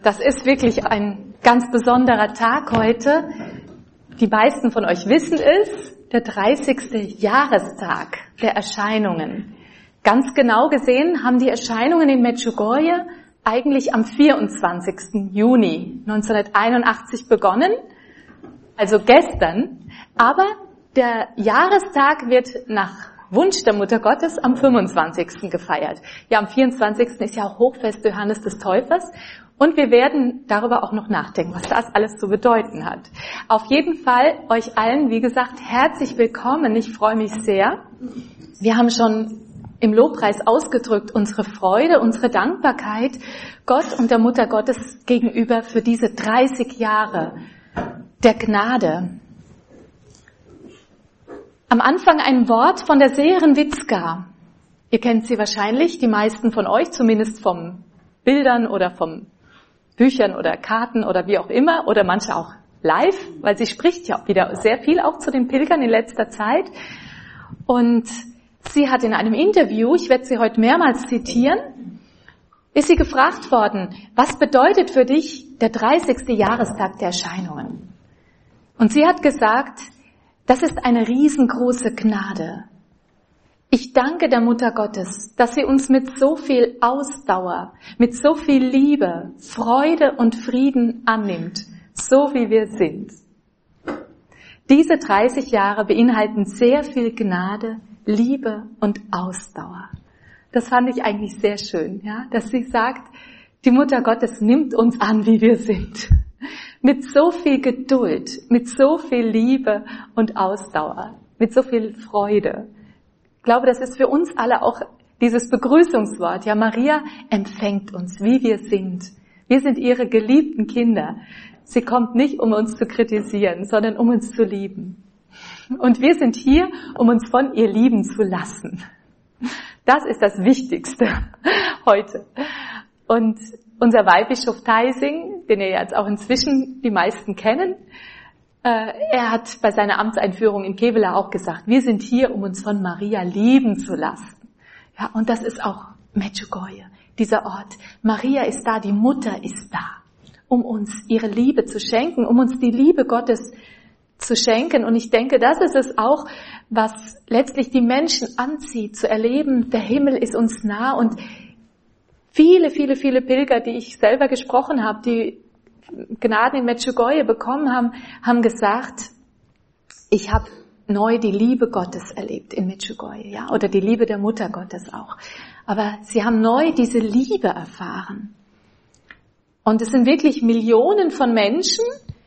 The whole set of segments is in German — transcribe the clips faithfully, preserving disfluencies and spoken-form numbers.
Das ist wirklich ein ganz besonderer Tag heute. Die meisten von euch wissen es, der dreißigste Jahrestag der Erscheinungen. Ganz genau gesehen haben die Erscheinungen in Medjugorje eigentlich am vierundzwanzigsten Juni neunzehnhunderteinundachtzig begonnen, also gestern. Aber der Jahrestag wird nach Wunsch der Mutter Gottes am fünfundzwanzigsten gefeiert. Ja, am vierundzwanzigsten ist ja auch Hochfest Johannes des Täufers. Und wir werden darüber auch noch nachdenken, was das alles zu bedeuten hat. Auf jeden Fall euch allen, wie gesagt, herzlich willkommen. Ich freue mich sehr. Wir haben schon im Lobpreis ausgedrückt unsere Freude, unsere Dankbarkeit Gott und der Mutter Gottes gegenüber für diese dreißig Jahre der Gnade. Am Anfang ein Wort von der Seherin Witzka. Ihr kennt sie wahrscheinlich, die meisten von euch, zumindest vom Bildern oder vom Büchern oder Karten oder wie auch immer, oder manche auch live, weil sie spricht ja auch wieder sehr viel auch zu den Pilgern in letzter Zeit. Und sie hat in einem Interview, ich werde sie heute mehrmals zitieren, ist sie gefragt worden, was bedeutet für dich der dreißigste Jahrestag der Erscheinungen? Und sie hat gesagt, das ist eine riesengroße Gnade. Ich danke der Mutter Gottes, dass sie uns mit so viel Ausdauer, mit so viel Liebe, Freude und Frieden annimmt, so wie wir sind. Diese dreißig Jahre beinhalten sehr viel Gnade, Liebe und Ausdauer. Das fand ich eigentlich sehr schön, ja, dass sie sagt, die Mutter Gottes nimmt uns an, wie wir sind. Mit so viel Geduld, mit so viel Liebe und Ausdauer, mit so viel Freude. Ich glaube, das ist für uns alle auch dieses Begrüßungswort. Ja, Maria empfängt uns, wie wir sind. Wir sind ihre geliebten Kinder. Sie kommt nicht, um uns zu kritisieren, sondern um uns zu lieben. Und wir sind hier, um uns von ihr lieben zu lassen. Das ist das Wichtigste heute. Und unser Weihbischof Theising, den ihr jetzt auch inzwischen die meisten kennen, äh, er hat bei seiner Amtseinführung in Kevela auch gesagt, wir sind hier, um uns von Maria lieben zu lassen. Ja, und das ist auch Medjugorje, dieser Ort. Maria ist da, die Mutter ist da, um uns ihre Liebe zu schenken, um uns die Liebe Gottes zu schenken. Und ich denke, das ist es auch, was letztlich die Menschen anzieht, zu erleben, der Himmel ist uns nah. Und viele, viele, viele Pilger, die ich selber gesprochen habe, die Gnaden in Medjugorje bekommen haben, haben gesagt, ich habe neu die Liebe Gottes erlebt in Medjugorje, ja, oder die Liebe der Mutter Gottes auch. Aber sie haben neu diese Liebe erfahren. Und es sind wirklich Millionen von Menschen,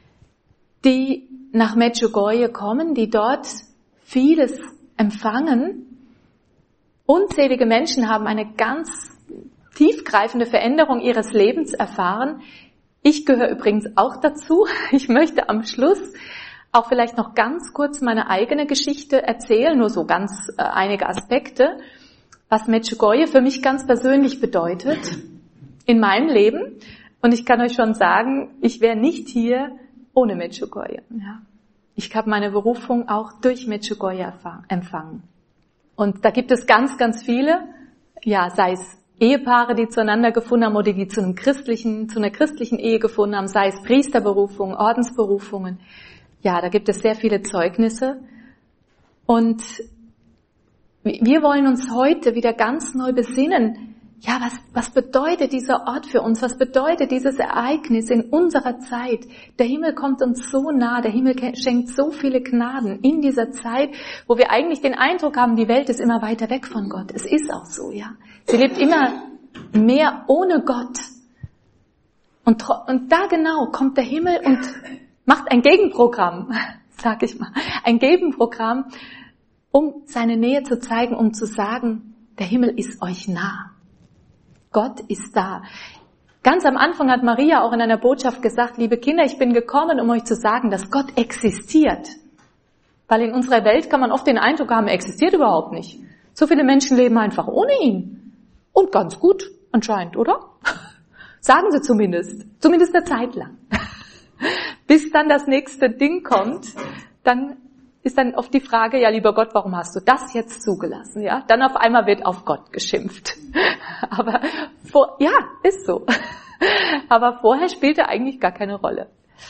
die nach Medjugorje kommen, die dort vieles empfangen. Unzählige Menschen haben eine ganz tiefgreifende Veränderung ihres Lebens erfahren. Ich gehöre übrigens auch dazu. Ich möchte am Schluss auch vielleicht noch ganz kurz meine eigene Geschichte erzählen, nur so ganz äh, einige Aspekte, was Medjugorje für mich ganz persönlich bedeutet in meinem Leben. Und ich kann euch schon sagen, ich wäre nicht hier ohne Medjugorje. Ja. Ich habe meine Berufung auch durch Medjugorje empfangen. Und da gibt es ganz, ganz viele, ja, sei es Ehepaare, die zueinander gefunden haben oder die zu einem christlichen, zu einer christlichen Ehe gefunden haben, sei es Priesterberufungen, Ordensberufungen. Ja, da gibt es sehr viele Zeugnisse. Und wir wollen uns heute wieder ganz neu besinnen, ja, was, was bedeutet dieser Ort für uns? Was bedeutet dieses Ereignis in unserer Zeit? Der Himmel kommt uns so nah, der Himmel schenkt so viele Gnaden in dieser Zeit, wo wir eigentlich den Eindruck haben, die Welt ist immer weiter weg von Gott. Es ist auch so, ja. Sie lebt immer mehr ohne Gott. Und, und da genau kommt der Himmel und macht ein Gegenprogramm, sag ich mal. Ein Gegenprogramm, um seine Nähe zu zeigen, um zu sagen, der Himmel ist euch nah. Gott ist da. Ganz am Anfang hat Maria auch in einer Botschaft gesagt, liebe Kinder, ich bin gekommen, um euch zu sagen, dass Gott existiert. Weil in unserer Welt kann man oft den Eindruck haben, er existiert überhaupt nicht. So viele Menschen leben einfach ohne ihn. Und ganz gut, anscheinend, oder? Sagen sie zumindest. Zumindest eine Zeit lang. Bis dann das nächste Ding kommt, dann ist dann oft die Frage, ja, lieber Gott, warum hast du das jetzt zugelassen? Ja, dann auf einmal wird auf Gott geschimpft. Aber vor, ja, ist so. Aber vorher spielte eigentlich gar keine Rolle.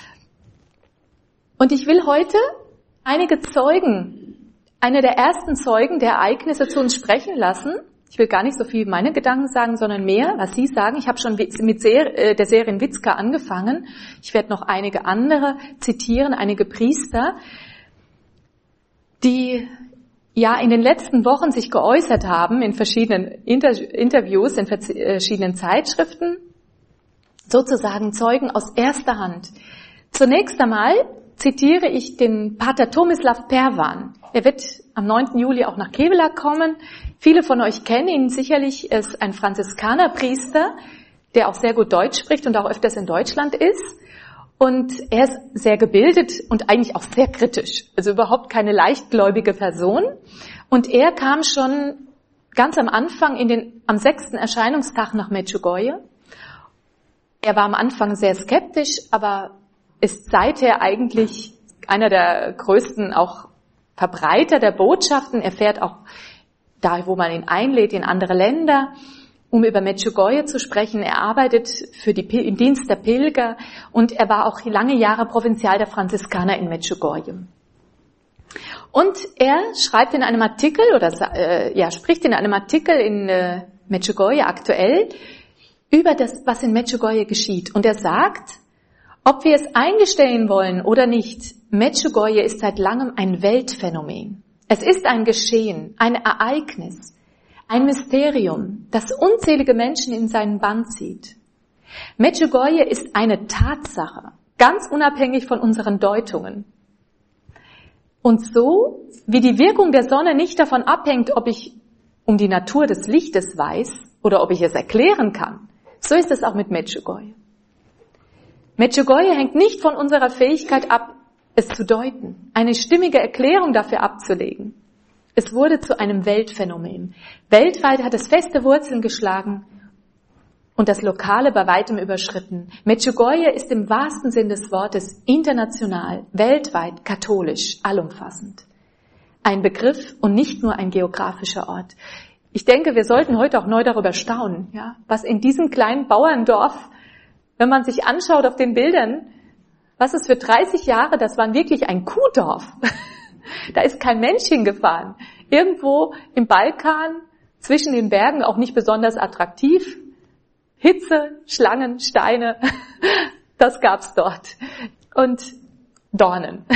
Und ich will heute einige Zeugen, eine der ersten Zeugen der Ereignisse zu uns sprechen lassen. Ich will gar nicht so viel meine Gedanken sagen, sondern mehr, was Sie sagen. Ich habe schon mit der Serin Witzka angefangen. Ich werde noch einige andere zitieren, einige Priester, die ja in den letzten Wochen sich geäußert haben in verschiedenen Inter- Interviews, in verschiedenen Zeitschriften, sozusagen Zeugen aus erster Hand. Zunächst einmal zitiere ich den Pater Tomislav Perwan. Er wird am neunten Juli auch nach Kevela kommen. Viele von euch kennen ihn sicherlich. Er ist ein Franziskanerpriester, der auch sehr gut Deutsch spricht und auch öfters in Deutschland ist. Und er ist sehr gebildet und eigentlich auch sehr kritisch. Also überhaupt keine leichtgläubige Person. Und er kam schon ganz am Anfang in den, am sechsten Erscheinungstag nach Medjugorje. Er war am Anfang sehr skeptisch, aber ist seither eigentlich einer der größten auch Verbreiter der Botschaften. Er fährt auch da, wo man ihn einlädt, in andere Länder, um über Medjugorje zu sprechen. Er arbeitet für die, im Dienst der Pilger und er war auch lange Jahre Provinzial der Franziskaner in Medjugorje. Und er schreibt in einem Artikel oder äh, ja spricht in einem Artikel in äh, Medjugorje aktuell über das, was in Medjugorje geschieht. Und er sagt, ob wir es eingestehen wollen oder nicht, Medjugorje ist seit langem ein Weltphänomen. Es ist ein Geschehen, ein Ereignis, ein Mysterium, das unzählige Menschen in seinen Bann zieht. Medjugorje ist eine Tatsache, ganz unabhängig von unseren Deutungen. Und so, wie die Wirkung der Sonne nicht davon abhängt, ob ich um die Natur des Lichtes weiß oder ob ich es erklären kann, so ist es auch mit Medjugorje. Medjugorje hängt nicht von unserer Fähigkeit ab, es zu deuten, eine stimmige Erklärung dafür abzulegen. Es wurde zu einem Weltphänomen. Weltweit hat es feste Wurzeln geschlagen und das Lokale bei weitem überschritten. Medjugorje ist im wahrsten Sinn des Wortes international, weltweit, katholisch, allumfassend. Ein Begriff und nicht nur ein geografischer Ort. Ich denke, wir sollten heute auch neu darüber staunen, ja, was in diesem kleinen Bauerndorf, wenn man sich anschaut auf den Bildern, was es für dreißig Jahre, das war wirklich ein Kuhdorf. Da ist kein Mensch hingefahren. Irgendwo im Balkan, zwischen den Bergen, auch nicht besonders attraktiv. Hitze, Schlangen, Steine, das gab's dort. Und Dornen.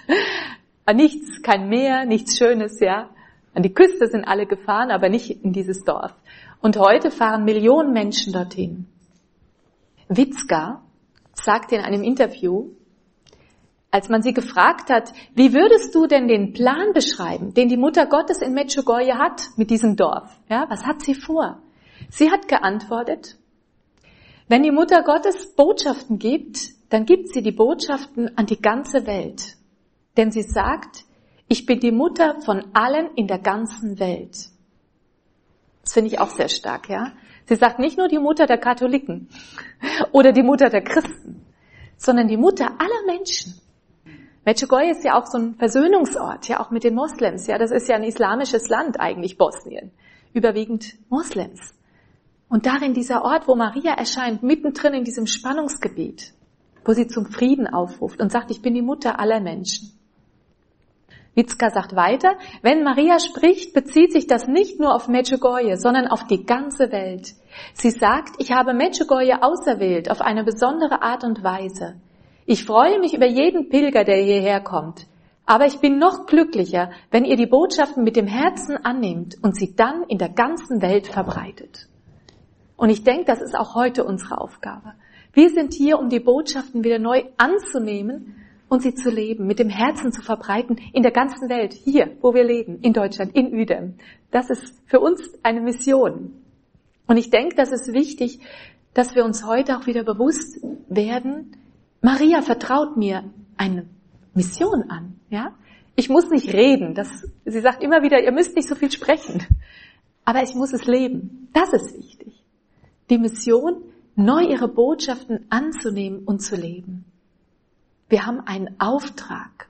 Nichts, kein Meer, nichts Schönes, ja. An die Küste sind alle gefahren, aber nicht in dieses Dorf. Und heute fahren Millionen Menschen dorthin. Witzka sagte in einem Interview, als man sie gefragt hat, wie würdest du denn den Plan beschreiben, den die Mutter Gottes in Medjugorje hat mit diesem Dorf? Ja, was hat sie vor? Sie hat geantwortet, wenn die Mutter Gottes Botschaften gibt, dann gibt sie die Botschaften an die ganze Welt. Denn sie sagt, ich bin die Mutter von allen in der ganzen Welt. Das finde ich auch sehr stark, ja. Sie sagt nicht nur die Mutter der Katholiken oder die Mutter der Christen, sondern die Mutter aller Menschen. Medjugorje ist ja auch so ein Versöhnungsort, ja auch mit den Moslems. Ja, das ist ja ein islamisches Land eigentlich, Bosnien. Überwiegend Moslems. Und darin dieser Ort, wo Maria erscheint, mittendrin in diesem Spannungsgebiet, wo sie zum Frieden aufruft und sagt, ich bin die Mutter aller Menschen. Witzka sagt weiter, wenn Maria spricht, bezieht sich das nicht nur auf Medjugorje, sondern auf die ganze Welt. Sie sagt, ich habe Medjugorje auserwählt auf eine besondere Art und Weise. Ich freue mich über jeden Pilger, der hierher kommt. Aber ich bin noch glücklicher, wenn ihr die Botschaften mit dem Herzen annimmt und sie dann in der ganzen Welt verbreitet. Und ich denke, das ist auch heute unsere Aufgabe. Wir sind hier, um die Botschaften wieder neu anzunehmen und sie zu leben, mit dem Herzen zu verbreiten in der ganzen Welt, hier, wo wir leben, in Deutschland, in Uedem. Das ist für uns eine Mission. Und ich denke, das ist wichtig, dass wir uns heute auch wieder bewusst werden, Maria vertraut mir eine Mission an, ja? Ich muss nicht reden, das, sie sagt immer wieder, ihr müsst nicht so viel sprechen, aber ich muss es leben. Das ist wichtig. Die Mission, neu ihre Botschaften anzunehmen und zu leben. Wir haben einen Auftrag.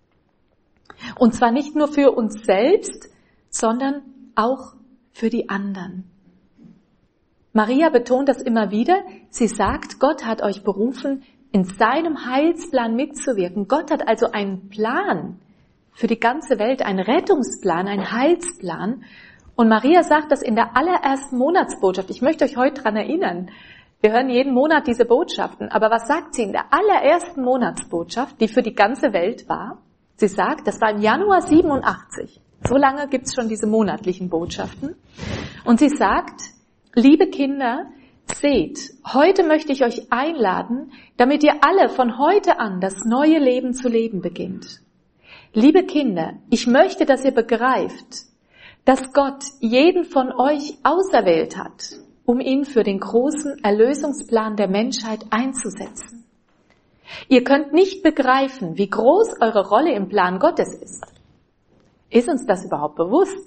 Und zwar nicht nur für uns selbst, sondern auch für die anderen. Maria betont das immer wieder. Sie sagt, Gott hat euch berufen, in seinem Heilsplan mitzuwirken. Gott hat also einen Plan für die ganze Welt, einen Rettungsplan, einen Heilsplan. Und Maria sagt das in der allerersten Monatsbotschaft. Ich möchte euch heute daran erinnern. Wir hören jeden Monat diese Botschaften. Aber was sagt sie in der allerersten Monatsbotschaft, die für die ganze Welt war? Sie sagt, das war im Januar siebenundachtzig. So lange gibt's schon diese monatlichen Botschaften. Und sie sagt, liebe Kinder, seht, heute möchte ich euch einladen, damit ihr alle von heute an das neue Leben zu leben beginnt. Liebe Kinder, ich möchte, dass ihr begreift, dass Gott jeden von euch auserwählt hat, um ihn für den großen Erlösungsplan der Menschheit einzusetzen. Ihr könnt nicht begreifen, wie groß eure Rolle im Plan Gottes ist. Ist uns das überhaupt bewusst?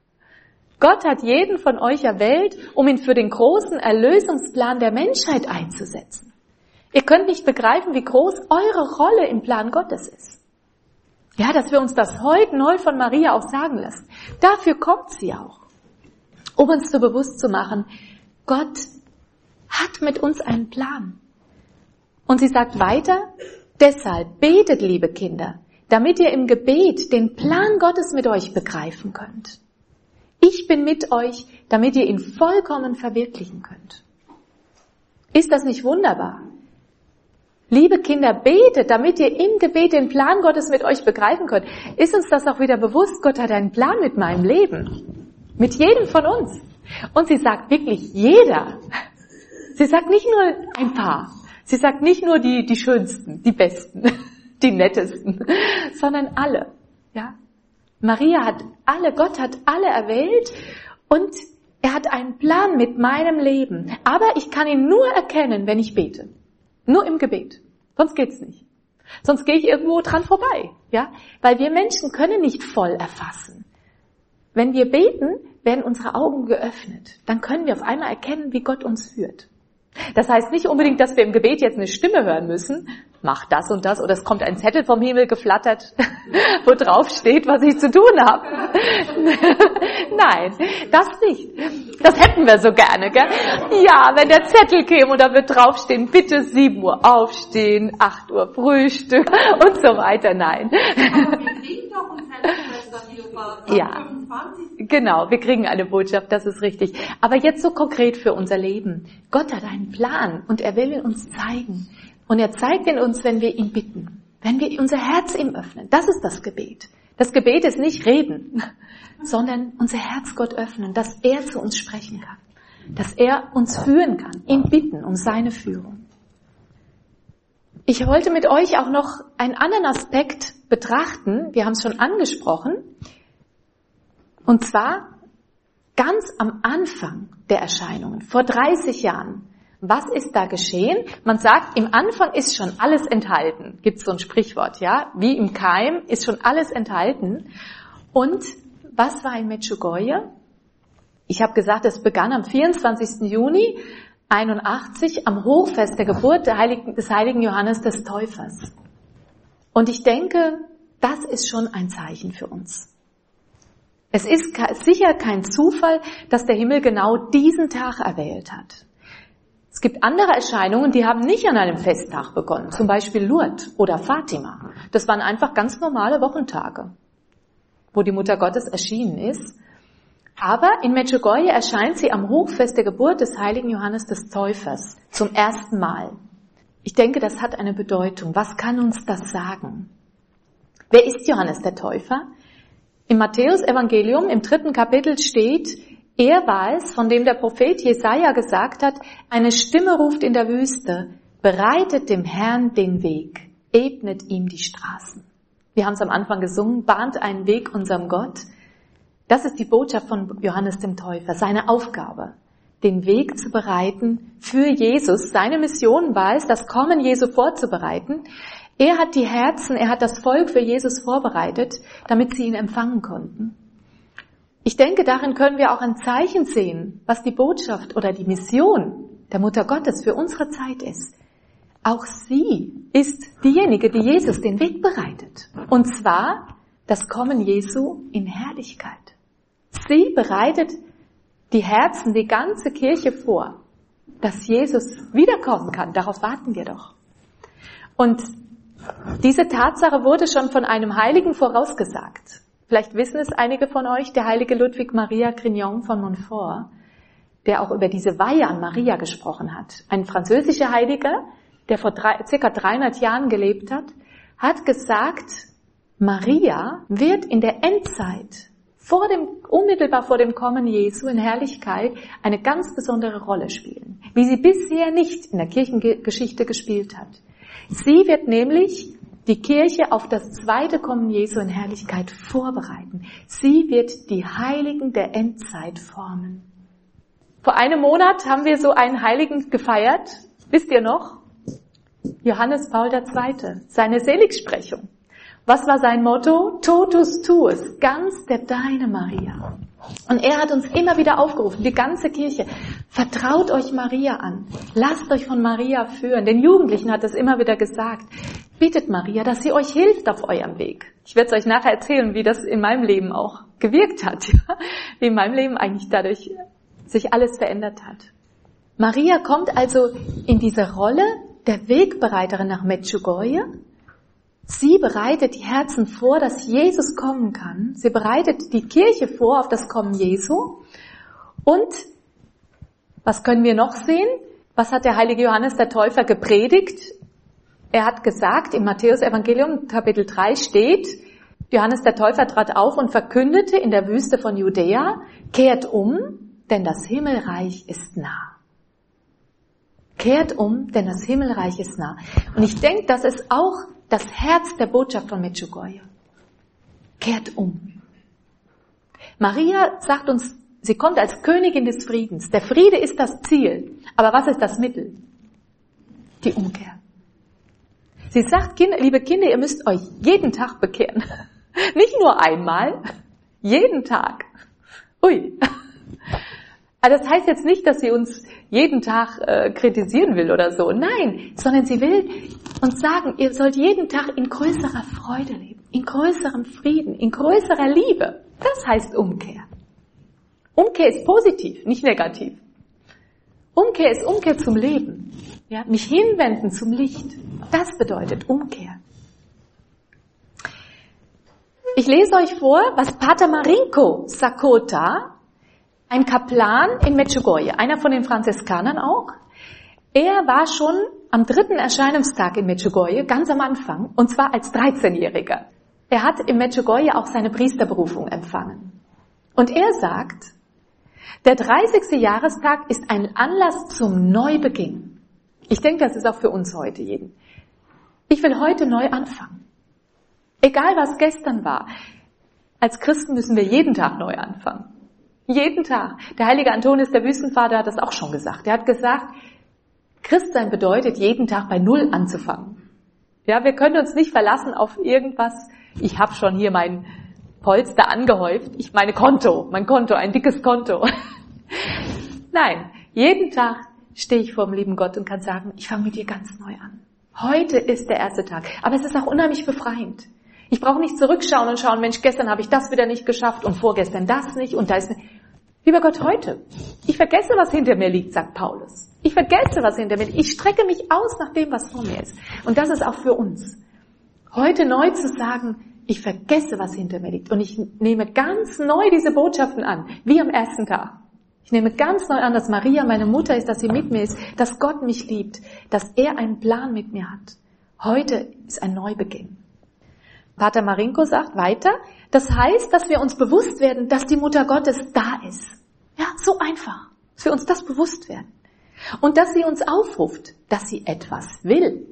Gott hat jeden von euch erwählt, um ihn für den großen Erlösungsplan der Menschheit einzusetzen. Ihr könnt nicht begreifen, wie groß eure Rolle im Plan Gottes ist. Ja, dass wir uns das heute neu von Maria auch sagen lassen. Dafür kommt sie auch, um uns so bewusst zu machen, Gott hat mit uns einen Plan. Und sie sagt weiter, deshalb betet, liebe Kinder, damit ihr im Gebet den Plan Gottes mit euch begreifen könnt. Ich bin mit euch, damit ihr ihn vollkommen verwirklichen könnt. Ist das nicht wunderbar? Liebe Kinder, betet, damit ihr im Gebet den Plan Gottes mit euch begreifen könnt. Ist uns das auch wieder bewusst? Gott hat einen Plan mit meinem Leben. Mit jedem von uns. Und sie sagt wirklich jeder. Sie sagt nicht nur ein paar. Sie sagt nicht nur die, die schönsten, die besten, die nettesten, sondern alle. Ja? Maria hat alle, Gott hat alle erwählt und er hat einen Plan mit meinem Leben. Aber ich kann ihn nur erkennen, wenn ich bete. Nur im Gebet. Sonst geht's nicht. Sonst gehe ich irgendwo dran vorbei. Ja? Weil wir Menschen können nicht voll erfassen. Wenn wir beten, werden unsere Augen geöffnet. Dann können wir auf einmal erkennen, wie Gott uns führt. Das heißt nicht unbedingt, dass wir im Gebet jetzt eine Stimme hören müssen. Mach das und das. Oder es kommt ein Zettel vom Himmel geflattert, wo drauf steht, was ich zu tun habe. Nein, das nicht. Das hätten wir so gerne, gell? Ja, wenn der Zettel käme und da wird draufstehen, bitte sieben Uhr aufstehen, acht Uhr Frühstück und so weiter. Nein. Ja, genau, wir kriegen eine Botschaft, das ist richtig. Aber jetzt so konkret für unser Leben. Gott hat einen Plan und er will ihn uns zeigen. Und er zeigt ihn uns, wenn wir ihn bitten, wenn wir unser Herz ihm öffnen. Das ist das Gebet. Das Gebet ist nicht reden, sondern unser Herz Gott öffnen, dass er zu uns sprechen kann, dass er uns führen kann, ihn bitten um seine Führung. Ich wollte mit euch auch noch einen anderen Aspekt betrachten. Wir haben es schon angesprochen. Und zwar ganz am Anfang der Erscheinungen, vor dreißig Jahren. Was ist da geschehen? Man sagt, im Anfang ist schon alles enthalten. Gibt es so ein Sprichwort, ja? Wie im Keim ist schon alles enthalten. Und was war in Medjugorje? Ich habe gesagt, es begann am vierundzwanzigsten Juni einundachtzig am Hochfest der Geburt des heiligen, des heiligen Johannes des Täufers. Und ich denke, das ist schon ein Zeichen für uns. Es ist sicher kein Zufall, dass der Himmel genau diesen Tag erwählt hat. Es gibt andere Erscheinungen, die haben nicht an einem Festtag begonnen, zum Beispiel Lourdes oder Fatima. Das waren einfach ganz normale Wochentage, wo die Mutter Gottes erschienen ist. Aber in Medjugorje erscheint sie am Hochfest der Geburt des heiligen Johannes des Täufers zum ersten Mal. Ich denke, das hat eine Bedeutung. Was kann uns das sagen? Wer ist Johannes der Täufer? Im Matthäus-Evangelium im dritten Kapitel steht, er war es, von dem der Prophet Jesaja gesagt hat, eine Stimme ruft in der Wüste, bereitet dem Herrn den Weg, ebnet ihm die Straßen. Wir haben es am Anfang gesungen, bahnt einen Weg unserem Gott. Das ist die Botschaft von Johannes dem Täufer, seine Aufgabe, den Weg zu bereiten für Jesus. Seine Mission war es, das Kommen Jesu vorzubereiten. Er hat die Herzen, er hat das Volk für Jesus vorbereitet, damit sie ihn empfangen konnten. Ich denke, darin können wir auch ein Zeichen sehen, was die Botschaft oder die Mission der Mutter Gottes für unsere Zeit ist. Auch sie ist diejenige, die Jesus den Weg bereitet. Und zwar das Kommen Jesu in Herrlichkeit. Sie bereitet die Herzen, die ganze Kirche vor, dass Jesus wiederkommen kann. Darauf warten wir doch. Und diese Tatsache wurde schon von einem Heiligen vorausgesagt. Vielleicht wissen es einige von euch, der heilige Ludwig Maria Grignon von Montfort, der auch über diese Weihe an Maria gesprochen hat. Ein französischer Heiliger, der vor drei, circa dreihundert Jahren gelebt hat, hat gesagt, Maria wird in der Endzeit, vor dem, unmittelbar vor dem Kommen Jesu in Herrlichkeit, eine ganz besondere Rolle spielen, wie sie bisher nicht in der Kirchengeschichte gespielt hat. Sie wird nämlich die Kirche auf das zweite Kommen Jesu in Herrlichkeit vorbereiten. Sie wird die Heiligen der Endzeit formen. Vor einem Monat haben wir so einen Heiligen gefeiert. Wisst ihr noch? Johannes Paul der Zweite. Seine Seligsprechung. Was war sein Motto? Totus tuus, ganz der Deine Maria. Und er hat uns immer wieder aufgerufen, die ganze Kirche, vertraut euch Maria an, lasst euch von Maria führen. Den Jugendlichen hat es immer wieder gesagt, bittet Maria, dass sie euch hilft auf eurem Weg. Ich werde es euch nachher erzählen, wie das in meinem Leben auch gewirkt hat, wie in meinem Leben eigentlich dadurch sich alles verändert hat. Maria kommt also in diese Rolle der Wegbereiterin nach Medjugorje. Sie bereitet die Herzen vor, dass Jesus kommen kann. Sie bereitet die Kirche vor auf das Kommen Jesu. Und was können wir noch sehen? Was hat der heilige Johannes der Täufer gepredigt? Er hat gesagt, im Matthäus-Evangelium Kapitel drei steht, Johannes der Täufer trat auf und verkündete in der Wüste von Judäa, kehrt um, denn das Himmelreich ist nah. Kehrt um, denn das Himmelreich ist nah. Und ich denke, das ist auch das Herz der Botschaft von Medjugorje. Kehrt um. Maria sagt uns, sie kommt als Königin des Friedens. Der Friede ist das Ziel. Aber was ist das Mittel? Die Umkehr. Sie sagt, Kinder, liebe Kinder, ihr müsst euch jeden Tag bekehren. Nicht nur einmal, jeden Tag. Ui. Aber das heißt jetzt nicht, dass sie uns jeden Tag äh, kritisieren will oder so. Nein, sondern sie will uns sagen, ihr sollt jeden Tag in größerer Freude leben, in größerem Frieden, in größerer Liebe. Das heißt Umkehr. Umkehr ist positiv, nicht negativ. Umkehr ist Umkehr zum Leben. Ja, mich hinwenden zum Licht. Das bedeutet Umkehr. Ich lese euch vor, was Pater Marinko Sakota, ein Kaplan in Medjugorje, einer von den Franziskanern auch, er war schon am dritten Erscheinungstag in Medjugorje, ganz am Anfang, und zwar als dreizehnjähriger. Er hat in Medjugorje auch seine Priesterberufung empfangen. Und er sagt, der dreißigste Jahrestag ist ein Anlass zum Neubeginn. Ich denke, das ist auch für uns heute jeden. Ich will heute neu anfangen. Egal, was gestern war. Als Christen müssen wir jeden Tag neu anfangen. Jeden Tag. Der heilige Antonius, der Wüstenvater, hat das auch schon gesagt. Er hat gesagt, Christsein bedeutet, jeden Tag bei Null anzufangen. Ja, wir können uns nicht verlassen auf irgendwas. Ich habe schon hier mein Polster angehäuft. Ich meine Konto, mein Konto, ein dickes Konto. Nein, jeden Tag stehe ich vor dem lieben Gott und kann sagen, ich fange mit dir ganz neu an. Heute ist der erste Tag. Aber es ist auch unheimlich befreiend. Ich brauche nicht zurückschauen und schauen, Mensch, gestern habe ich das wieder nicht geschafft und vorgestern das nicht und da ist nicht. Lieber Gott, heute. Ich vergesse, was hinter mir liegt, sagt Paulus. Ich vergesse, was hinter mir liegt. Ich strecke mich aus nach dem, was vor mir ist. Und das ist auch für uns. Heute neu zu sagen, ich vergesse, was hinter mir liegt. Und ich nehme ganz neu diese Botschaften an, wie am ersten Tag. Ich nehme ganz neu an, dass Maria meine Mutter ist, dass sie mit mir ist, dass Gott mich liebt, dass er einen Plan mit mir hat. Heute ist ein Neubeginn. Pater Marinko sagt weiter, das heißt, dass wir uns bewusst werden, dass die Mutter Gottes da ist. Ja, so einfach, dass wir uns das bewusst werden. Und dass sie uns aufruft, dass sie etwas will.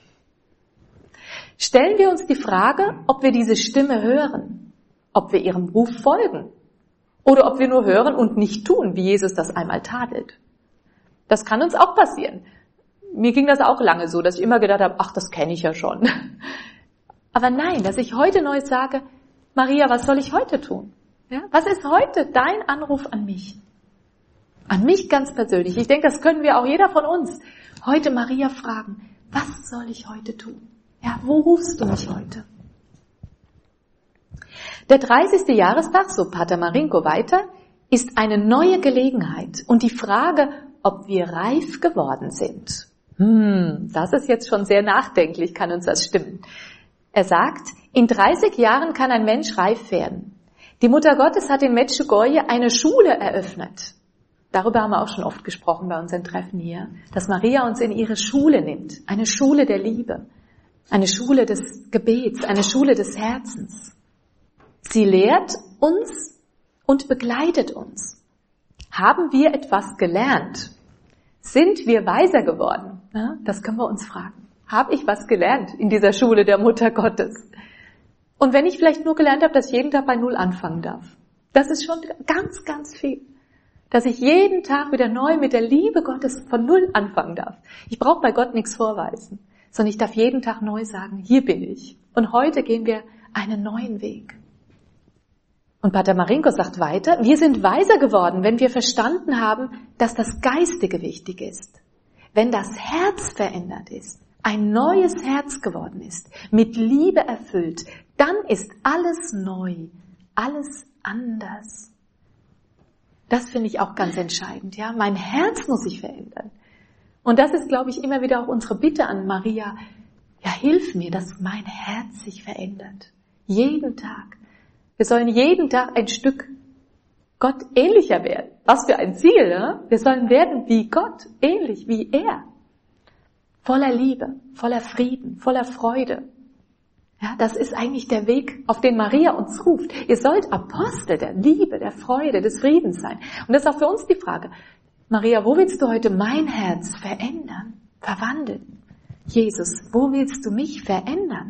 Stellen wir uns die Frage, ob wir diese Stimme hören, ob wir ihrem Ruf folgen oder ob wir nur hören und nicht tun, wie Jesus das einmal tadelt. Das kann uns auch passieren. Mir ging das auch lange so, dass ich immer gedacht habe, ach, das kenne ich ja schon. Aber nein, dass ich heute neu sage, Maria, was soll ich heute tun? Ja, was ist heute dein Anruf an mich? An mich ganz persönlich. Ich denke, das können wir auch jeder von uns heute Maria fragen. Was soll ich heute tun? Ja, wo rufst du mich heute? Der dreißigste Jahrestag, so Pater Marinko weiter, ist eine neue Gelegenheit und die Frage, ob wir reif geworden sind. Hm, das ist jetzt schon sehr nachdenklich, kann uns das stimmen. Er sagt, in dreißig Jahren kann ein Mensch reif werden. Die Mutter Gottes hat in Medjugorje eine Schule eröffnet. Darüber haben wir auch schon oft gesprochen bei unseren Treffen hier, dass Maria uns in ihre Schule nimmt, eine Schule der Liebe, eine Schule des Gebets, eine Schule des Herzens. Sie lehrt uns und begleitet uns. Haben wir etwas gelernt? Sind wir weiser geworden? Ja, das können wir uns fragen. Habe ich was gelernt in dieser Schule der Mutter Gottes? Und wenn ich vielleicht nur gelernt habe, dass ich jeden Tag bei Null anfangen darf, das ist schon ganz, ganz viel. Dass ich jeden Tag wieder neu mit der Liebe Gottes von Null anfangen darf. Ich brauche bei Gott nichts vorweisen, sondern ich darf jeden Tag neu sagen, hier bin ich. Und heute gehen wir einen neuen Weg. Und Pater Marinko sagt weiter, wir sind weiser geworden, wenn wir verstanden haben, dass das Geistige wichtig ist. Wenn das Herz verändert ist, ein neues Herz geworden ist, mit Liebe erfüllt, dann ist alles neu, alles anders. Das finde ich auch ganz entscheidend, ja. Mein Herz muss sich verändern. Und das ist, glaube ich, immer wieder auch unsere Bitte an Maria. Ja, hilf mir, dass mein Herz sich verändert. Jeden Tag. Wir sollen jeden Tag ein Stück Gott ähnlicher werden. Was für ein Ziel, ne? Wir sollen werden wie Gott, ähnlich wie er. Voller Liebe, voller Frieden, voller Freude. Ja, das ist eigentlich der Weg, auf den Maria uns ruft. Ihr sollt Apostel der Liebe, der Freude, des Friedens sein. Und das ist auch für uns die Frage. Maria, wo willst du heute mein Herz verändern, verwandeln? Jesus, wo willst du mich verändern?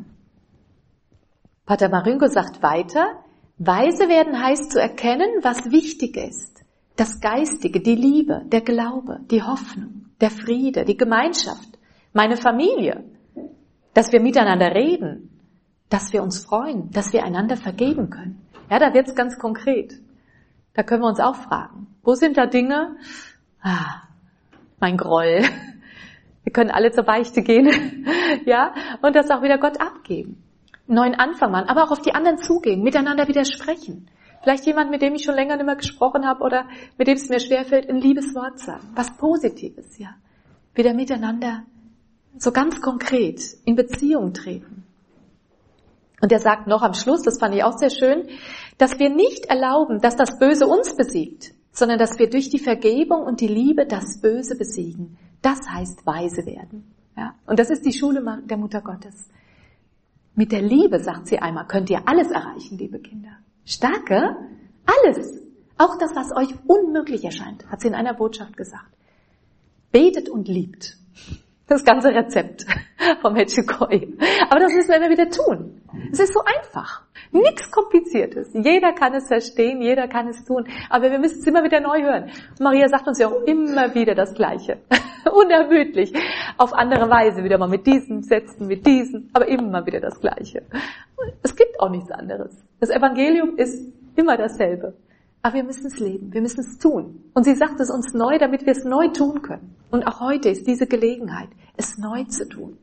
Pater Marinko sagt weiter, weise werden heißt zu erkennen, was wichtig ist. Das Geistige, die Liebe, der Glaube, die Hoffnung, der Friede, die Gemeinschaft, meine Familie, dass wir miteinander reden, dass wir uns freuen, dass wir einander vergeben können. Ja, da wird's ganz konkret. Da können wir uns auch fragen, wo sind da Dinge? Ah, mein Groll. Wir können alle zur Beichte gehen, ja, und das auch wieder Gott abgeben. Einen neuen Anfang machen, aber auch auf die anderen zugehen, miteinander wieder sprechen. Vielleicht jemand, mit dem ich schon länger nicht mehr gesprochen habe oder mit dem es mir schwerfällt, ein liebes Wort sagen. Was Positives, ja. Wieder miteinander so ganz konkret in Beziehung treten. Und er sagt noch am Schluss, das fand ich auch sehr schön, dass wir nicht erlauben, dass das Böse uns besiegt, sondern dass wir durch die Vergebung und die Liebe das Böse besiegen. Das heißt weise werden. Ja? Und das ist die Schule der Mutter Gottes. Mit der Liebe, sagt sie einmal, könnt ihr alles erreichen, liebe Kinder. Starke? Alles. Auch das, was euch unmöglich erscheint, hat sie in einer Botschaft gesagt. Betet und liebt. Das ganze Rezept vom Medjugorje. Aber das müssen wir immer wieder tun. Es ist so einfach. Nichts Kompliziertes. Jeder kann es verstehen, jeder kann es tun. Aber wir müssen es immer wieder neu hören. Maria sagt uns ja auch immer wieder das Gleiche. Unermüdlich. Auf andere Weise. Wieder mal mit diesen Sätzen, mit diesen. Aber immer wieder das Gleiche. Es gibt auch nichts anderes. Das Evangelium ist immer dasselbe. Aber wir müssen es leben, wir müssen es tun. Und sie sagt es uns neu, damit wir es neu tun können. Und auch heute ist diese Gelegenheit, es neu zu tun.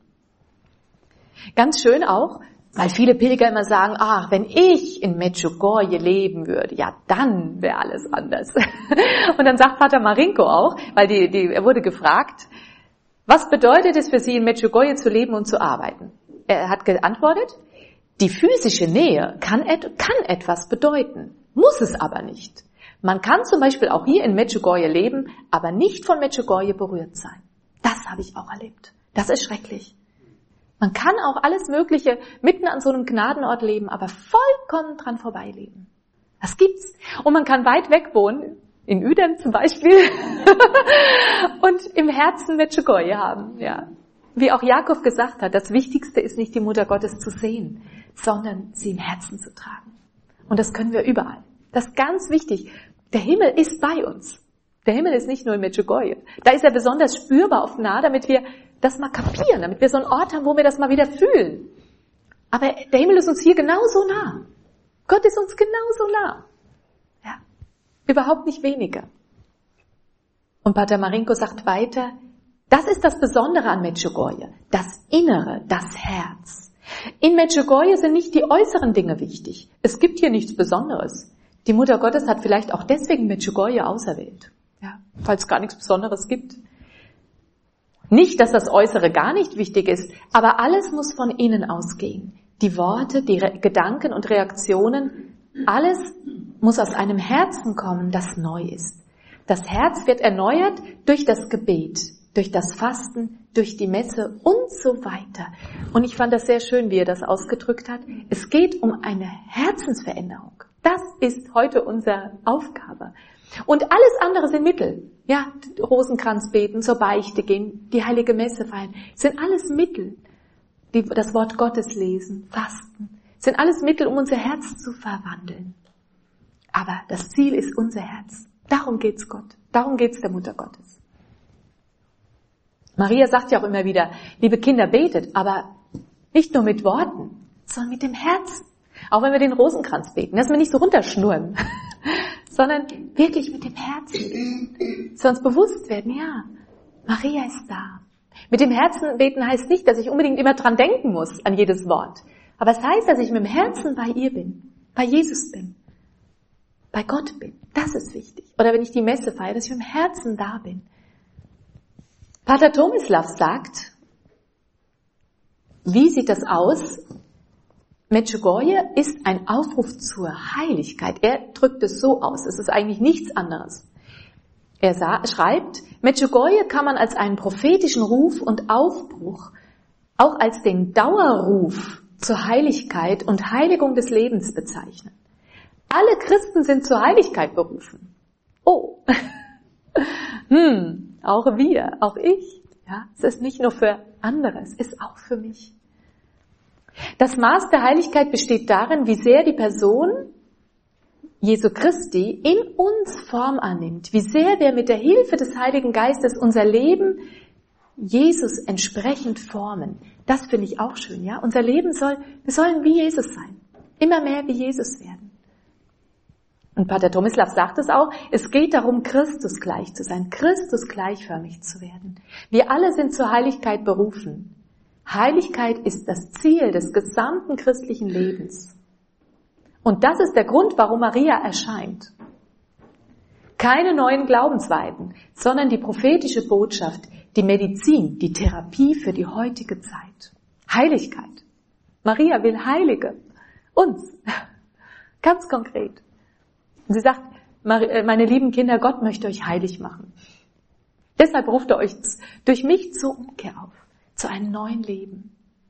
Ganz schön auch, weil viele Pilger immer sagen, ach, wenn ich in Medjugorje leben würde, ja, dann wäre alles anders. Und dann sagt Pater Marinko auch, weil die, die, er wurde gefragt, was bedeutet es für Sie, in Medjugorje zu leben und zu arbeiten? Er hat geantwortet, die physische Nähe kann, kann etwas bedeuten. Muss es aber nicht. Man kann zum Beispiel auch hier in Medjugorje leben, aber nicht von Medjugorje berührt sein. Das habe ich auch erlebt. Das ist schrecklich. Man kann auch alles Mögliche mitten an so einem Gnadenort leben, aber vollkommen dran vorbeileben. Das gibt's. Und man kann weit weg wohnen, in Uedem zum Beispiel, und im Herzen Medjugorje haben. Ja. Wie auch Jakob gesagt hat, das Wichtigste ist nicht die Mutter Gottes zu sehen, sondern sie im Herzen zu tragen. Und das können wir überall. Das ist ganz wichtig. Der Himmel ist bei uns. Der Himmel ist nicht nur in Medjugorje. Da ist er besonders spürbar oft nah, damit wir das mal kapieren, damit wir so einen Ort haben, wo wir das mal wieder fühlen. Aber der Himmel ist uns hier genauso nah. Gott ist uns genauso nah. Ja, überhaupt nicht weniger. Und Pater Marinko sagt weiter, das ist das Besondere an Medjugorje. Das Innere, das Herz. In Medjugorje sind nicht die äußeren Dinge wichtig. Es gibt hier nichts Besonderes. Die Mutter Gottes hat vielleicht auch deswegen Medjugorje auserwählt, ja, weil es gar nichts Besonderes gibt. Nicht, dass das Äußere gar nicht wichtig ist, aber alles muss von innen ausgehen. Die Worte, die Re- Gedanken und Reaktionen, alles muss aus einem Herzen kommen, das neu ist. Das Herz wird erneuert durch das Gebet, durch das Fasten, durch die Messe und so weiter. Und ich fand das sehr schön, wie er das ausgedrückt hat. Es geht um eine Herzensveränderung. Das ist heute unsere Aufgabe. Und alles andere sind Mittel. Ja, Rosenkranz beten, zur Beichte gehen, die heilige Messe feiern, sind alles Mittel. Die, das Wort Gottes lesen, fasten, sind alles Mittel, um unser Herz zu verwandeln. Aber das Ziel ist unser Herz. Darum geht's Gott. Darum geht's der Mutter Gottes. Maria sagt ja auch immer wieder, liebe Kinder, betet, aber nicht nur mit Worten, sondern mit dem Herzen. Auch wenn wir den Rosenkranz beten, dass wir nicht so runterschnurren, sondern wirklich mit dem Herzen. Dass wir uns bewusst werden, ja, Maria ist da. Mit dem Herzen beten heißt nicht, dass ich unbedingt immer dran denken muss, an jedes Wort. Aber es heißt, dass ich mit dem Herzen bei ihr bin, bei Jesus bin, bei Gott bin. Das ist wichtig. Oder wenn ich die Messe feiere, dass ich mit dem Herzen da bin. Pater Tomislav sagt, wie sieht das aus? Medjugorje ist ein Aufruf zur Heiligkeit. Er drückt es so aus. Es ist eigentlich nichts anderes. Er sah, schreibt, Medjugorje kann man als einen prophetischen Ruf und Aufbruch, auch als den Dauerruf zur Heiligkeit und Heiligung des Lebens bezeichnen. Alle Christen sind zur Heiligkeit berufen. Oh, hm, auch wir, auch ich. Ja, es ist nicht nur für andere, es ist auch für mich. Das Maß der Heiligkeit besteht darin, wie sehr die Person Jesu Christi in uns Form annimmt, wie sehr wir mit der Hilfe des Heiligen Geistes unser Leben Jesus entsprechend formen. Das finde ich auch schön, ja. Unser Leben soll, wir sollen wie Jesus sein, immer mehr wie Jesus werden. Und Pater Tomislav sagt es auch, es geht darum, Christus gleich zu sein, Christus gleichförmig zu werden. Wir alle sind zur Heiligkeit berufen. Heiligkeit ist das Ziel des gesamten christlichen Lebens. Und das ist der Grund, warum Maria erscheint. Keine neuen Glaubensweiten, sondern die prophetische Botschaft, die Medizin, die Therapie für die heutige Zeit. Heiligkeit. Maria will Heilige. Uns. Ganz konkret. Und sie sagt, meine lieben Kinder, Gott möchte euch heilig machen. Deshalb ruft er euch durch mich zur Umkehr auf, zu einem neuen Leben.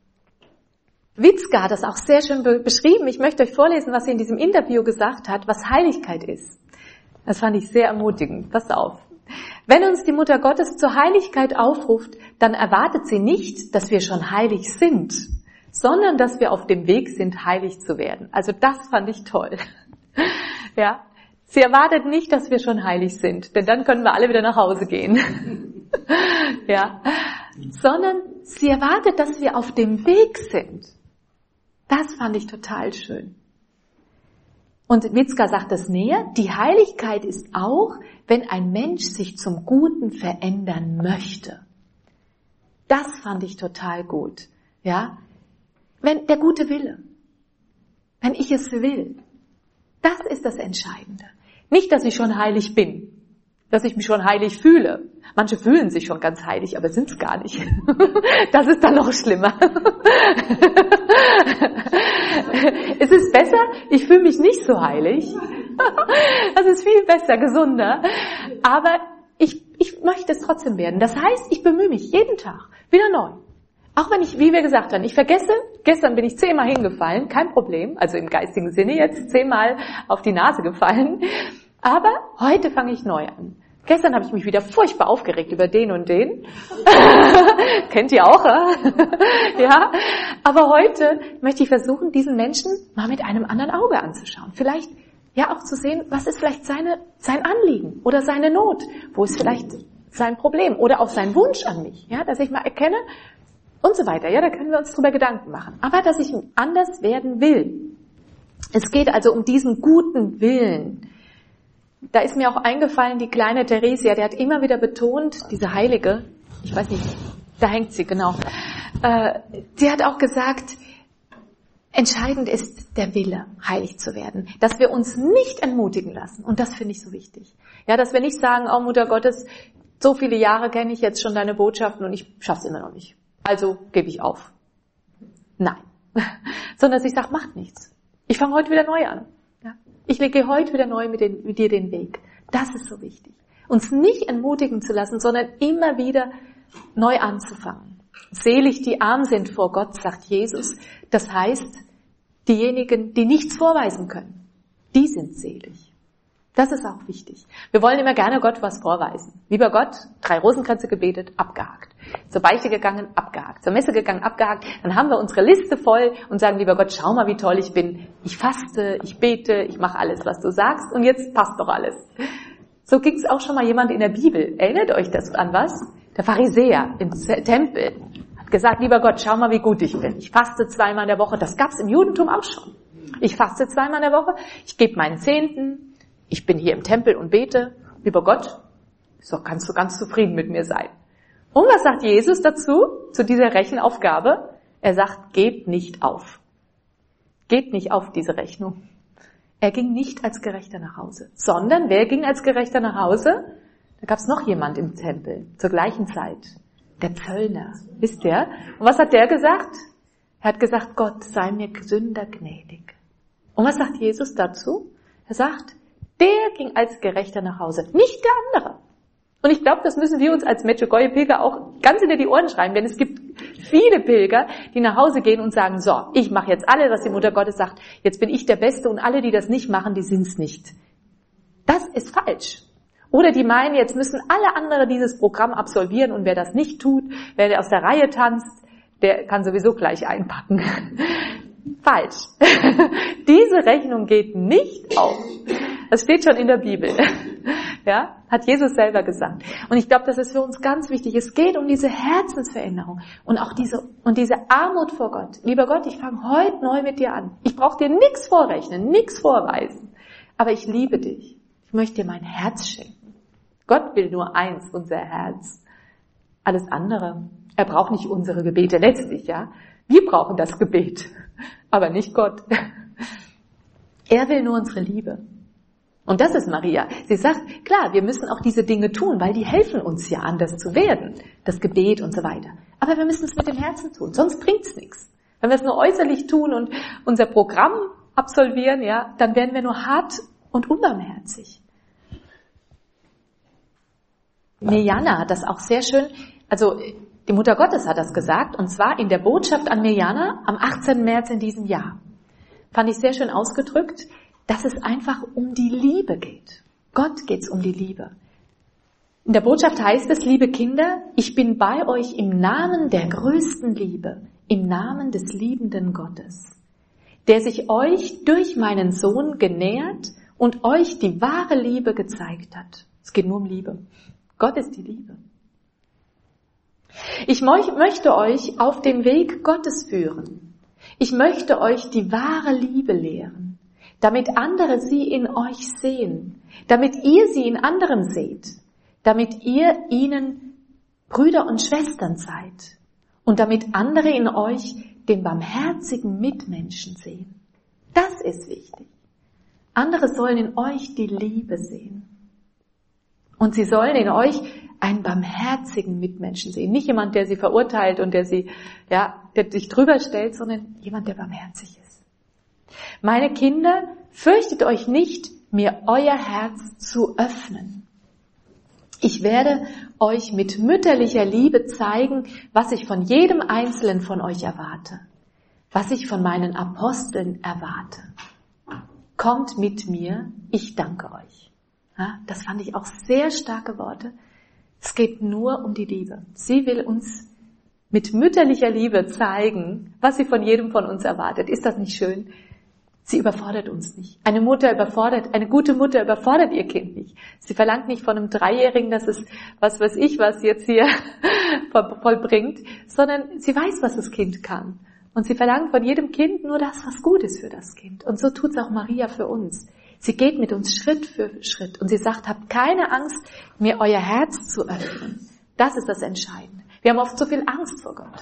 Witzka hat das auch sehr schön be- beschrieben. Ich möchte euch vorlesen, was sie in diesem Interview gesagt hat, was Heiligkeit ist. Das fand ich sehr ermutigend. Passt auf. Wenn uns die Mutter Gottes zur Heiligkeit aufruft, dann erwartet sie nicht, dass wir schon heilig sind, sondern dass wir auf dem Weg sind, heilig zu werden. Also das fand ich toll. Ja, sie erwartet nicht, dass wir schon heilig sind, denn dann können wir alle wieder nach Hause gehen. Ja, sondern sie erwartet, dass wir auf dem Weg sind. Das fand ich total schön. Und Witzka sagt es näher, die Heiligkeit ist auch, wenn ein Mensch sich zum Guten verändern möchte. Das fand ich total gut. Ja, wenn der gute Wille, wenn ich es will, das ist das Entscheidende. Nicht, dass ich schon heilig bin, dass ich mich schon heilig fühle. Manche fühlen sich schon ganz heilig, aber sind es gar nicht. Das ist dann noch schlimmer. Es ist besser, ich fühle mich nicht so heilig. Das ist viel besser, gesunder. Aber ich, ich möchte es trotzdem werden. Das heißt, ich bemühe mich jeden Tag wieder neu. Auch wenn ich, wie wir gesagt haben, ich vergesse, gestern bin ich zehnmal hingefallen, kein Problem, also im geistigen Sinne jetzt zehnmal auf die Nase gefallen. Aber heute fange ich neu an. Gestern habe ich mich wieder furchtbar aufgeregt über den und den. Kennt ihr auch, äh? Ja? Aber heute möchte ich versuchen, diesen Menschen mal mit einem anderen Auge anzuschauen. Vielleicht ja auch zu sehen, was ist vielleicht seine, sein Anliegen oder seine Not. Wo ist vielleicht sein Problem oder auch sein Wunsch an mich. Ja? Dass ich mal erkenne und so weiter. Ja, da können wir uns drüber Gedanken machen. Aber dass ich anders werden will. Es geht also um diesen guten Willen. Da ist mir auch eingefallen, die kleine Theresia, die hat immer wieder betont, diese Heilige, ich weiß nicht, da hängt sie, genau, äh, sie hat auch gesagt, Entscheidend ist der Wille, heilig zu werden, dass wir uns nicht entmutigen lassen. Und das finde ich so wichtig. Ja, dass wir nicht sagen, oh Mutter Gottes, so viele Jahre kenne ich jetzt schon deine Botschaften und ich schaff's immer noch nicht. Also gebe ich auf. Nein. Sondern dass ich sage, macht nichts. Ich fange heute wieder neu an. Ja? Ich lege heute wieder neu mit, den, mit dir den Weg. Das ist so wichtig. Uns nicht entmutigen zu lassen, sondern immer wieder neu anzufangen. Selig, die arm sind vor Gott, sagt Jesus. Das heißt, diejenigen, die nichts vorweisen können, die sind selig. Das ist auch wichtig. Wir wollen immer gerne Gott was vorweisen. Lieber Gott, drei Rosenkränze gebetet, abgehakt. Zur Beichte gegangen, abgehakt. Zur Messe gegangen, abgehakt. Dann haben wir unsere Liste voll und sagen, lieber Gott, schau mal, wie toll ich bin. Ich faste, ich bete, ich mache alles, was du sagst und jetzt passt doch alles. So ging es auch schon mal jemand in der Bibel. Erinnert euch das an was? Der Pharisäer im Tempel hat gesagt, lieber Gott, schau mal, wie gut ich bin. Ich faste zweimal in der Woche. Das gab's im Judentum auch schon. Ich faste zweimal in der Woche, ich gebe meinen Zehnten, ich bin hier im Tempel und bete. Lieber Gott, so kannst du ganz zufrieden mit mir sein. Und was sagt Jesus dazu, zu dieser Rechenaufgabe? Er sagt, gebt nicht auf. Gebt nicht auf diese Rechnung. Er ging nicht als Gerechter nach Hause, sondern wer ging als Gerechter nach Hause? Da gab es noch jemand im Tempel zur gleichen Zeit. Der Zöllner, wisst ihr? Und was hat der gesagt? Er hat gesagt, Gott sei mir Sünder gnädig. Und was sagt Jesus dazu? Er sagt, der ging als Gerechter nach Hause, nicht der andere. Und ich glaube, das müssen wir uns als Medjugorje-Pilger auch ganz hinter die Ohren schreiben, denn es gibt viele Pilger, die nach Hause gehen und sagen, so, ich mache jetzt alles, was die Mutter Gottes sagt, jetzt bin ich der Beste und alle, die das nicht machen, die sind's nicht. Das ist falsch. Oder die meinen, jetzt müssen alle anderen dieses Programm absolvieren und wer das nicht tut, wer aus der Reihe tanzt, der kann sowieso gleich einpacken. Falsch. Diese Rechnung geht nicht auf. Das steht schon in der Bibel. Ja, hat Jesus selber gesagt. Und ich glaube, das ist für uns ganz wichtig. Es geht um diese Herzensveränderung und auch diese und diese Armut vor Gott. Lieber Gott, ich fange heute neu mit dir an. Ich brauche dir nichts vorrechnen, nichts vorweisen. Aber ich liebe dich. Ich möchte dir mein Herz schenken. Gott will nur eins, unser Herz. Alles andere, er braucht nicht unsere Gebete letztlich, ja. Wir brauchen das Gebet, aber nicht Gott. Er will nur unsere Liebe. Und das ist Maria. Sie sagt, klar, wir müssen auch diese Dinge tun, weil die helfen uns ja, anders zu werden. Das Gebet und so weiter. Aber wir müssen es mit dem Herzen tun, sonst bringt's nichts. Wenn wir es nur äußerlich tun und unser Programm absolvieren, ja, dann werden wir nur hart und unbarmherzig. Mirjana hat das auch sehr schön, also die Mutter Gottes hat das gesagt, und zwar in der Botschaft an Mirjana am achtzehnten März in diesem Jahr. Fand ich sehr schön ausgedrückt, dass es einfach um die Liebe geht. Gott geht's um die Liebe. In der Botschaft heißt es, liebe Kinder, ich bin bei euch im Namen der größten Liebe, im Namen des liebenden Gottes, der sich euch durch meinen Sohn genährt und euch die wahre Liebe gezeigt hat. Es geht nur um Liebe. Gott ist die Liebe. Ich möchte euch auf dem Weg Gottes führen. Ich möchte euch die wahre Liebe lehren, damit andere sie in euch sehen, damit ihr sie in anderen seht, damit ihr ihnen Brüder und Schwestern seid und damit andere in euch den barmherzigen Mitmenschen sehen. Das ist wichtig. Andere sollen in euch die Liebe sehen. Und sie sollen in euch einen barmherzigen Mitmenschen sehen. Nicht jemand, der sie verurteilt und der sie, ja, der sich drüber stellt, sondern jemand, der barmherzig ist. Meine Kinder, fürchtet euch nicht, mir euer Herz zu öffnen. Ich werde euch mit mütterlicher Liebe zeigen, was ich von jedem Einzelnen von euch erwarte, was ich von meinen Aposteln erwarte. Kommt mit mir, ich danke euch. Ja, das fand ich auch sehr starke Worte. Es geht nur um die Liebe. Sie will uns mit mütterlicher Liebe zeigen, was sie von jedem von uns erwartet. Ist das nicht schön? Sie überfordert uns nicht. Eine Mutter überfordert, eine gute Mutter überfordert ihr Kind nicht. Sie verlangt nicht von einem Dreijährigen, dass es, was weiß ich, was jetzt hier vollbringt, sondern sie weiß, was das Kind kann. Und sie verlangt von jedem Kind nur das, was gut ist für das Kind. Und so tut es auch Maria für uns. Sie geht mit uns Schritt für Schritt und sie sagt, habt keine Angst, mir euer Herz zu öffnen. Das ist das Entscheidende. Wir haben oft so viel Angst vor Gott.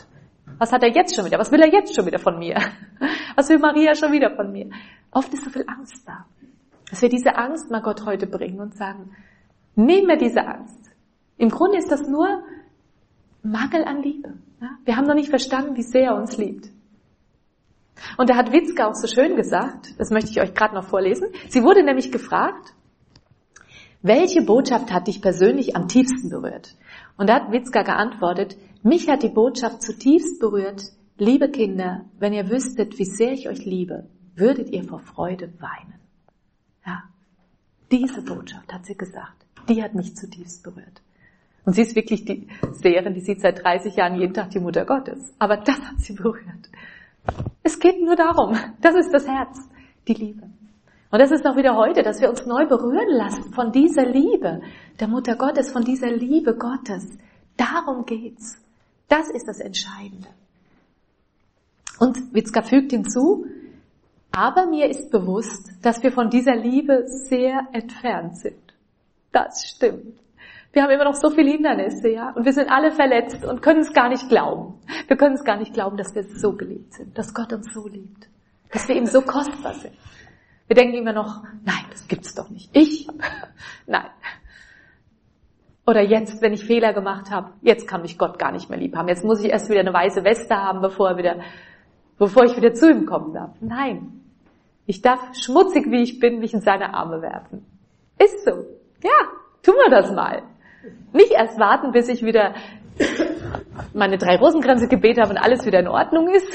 Was hat er jetzt schon wieder? Was will er jetzt schon wieder von mir? Was will Maria schon wieder von mir? Oft ist so viel Angst da. Dass wir diese Angst mal Gott heute bringen und sagen, nimm mir diese Angst. Im Grunde ist das nur Mangel an Liebe. Ja? Wir haben noch nicht verstanden, wie sehr er uns liebt. Und da hat Witzka auch so schön gesagt, das möchte ich euch gerade noch vorlesen. Sie wurde nämlich gefragt, welche Botschaft hat dich persönlich am tiefsten berührt? Und da hat Witzka geantwortet, mich hat die Botschaft zutiefst berührt, liebe Kinder, wenn ihr wüsstet, wie sehr ich euch liebe, würdet ihr vor Freude weinen. Ja, diese Botschaft, hat sie gesagt, die hat mich zutiefst berührt. Und sie ist wirklich die Seherin, die sieht seit dreißig Jahren jeden Tag die Mutter Gottes. Aber das hat sie berührt. Es geht nur darum, das ist das Herz, die Liebe. Und das ist auch wieder heute, dass wir uns neu berühren lassen von dieser Liebe der Mutter Gottes, von dieser Liebe Gottes. Darum geht's. Das ist das Entscheidende. Und Witzka fügt hinzu, aber mir ist bewusst, dass wir von dieser Liebe sehr entfernt sind. Das stimmt. Wir haben immer noch so viele Hindernisse, ja, und wir sind alle verletzt und können es gar nicht glauben. Wir können es gar nicht glauben, dass wir so geliebt sind, dass Gott uns so liebt, dass wir ihm so kostbar sind. Wir denken immer noch, nein, das gibt's doch nicht. Ich? Nein. Oder jetzt, wenn ich Fehler gemacht habe, jetzt kann mich Gott gar nicht mehr lieb haben. Jetzt muss ich erst wieder eine weiße Weste haben, bevor er wieder, bevor ich wieder zu ihm kommen darf. Nein. Ich darf, schmutzig wie ich bin, mich in seine Arme werfen. Ist so. Ja, tun wir das mal. Nicht erst warten, bis ich wieder meine drei Rosenkränze gebetet habe und alles wieder in Ordnung ist,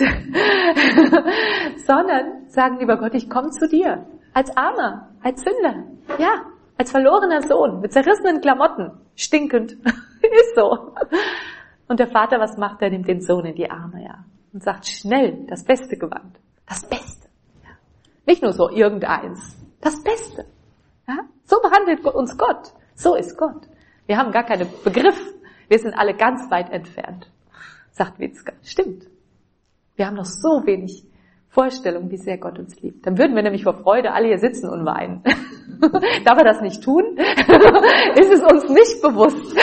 sondern sagen, lieber Gott, ich komme zu dir. Als Armer, als Sünder, ja, als verlorener Sohn, mit zerrissenen Klamotten, stinkend. Ist so. Und der Vater, was macht er? Nimmt den Sohn in die Arme, ja, und sagt schnell das beste Gewand. Das Beste. Ja. Nicht nur so irgendeins. Das Beste. Ja. So behandelt uns Gott. So ist Gott. Wir haben gar keinen Begriff. Wir sind alle ganz weit entfernt, sagt Witzka. Stimmt. Wir haben noch so wenig Vorstellung, wie sehr Gott uns liebt. Dann würden wir nämlich vor Freude alle hier sitzen und weinen. Da wir das nicht tun, ist es uns nicht bewusst.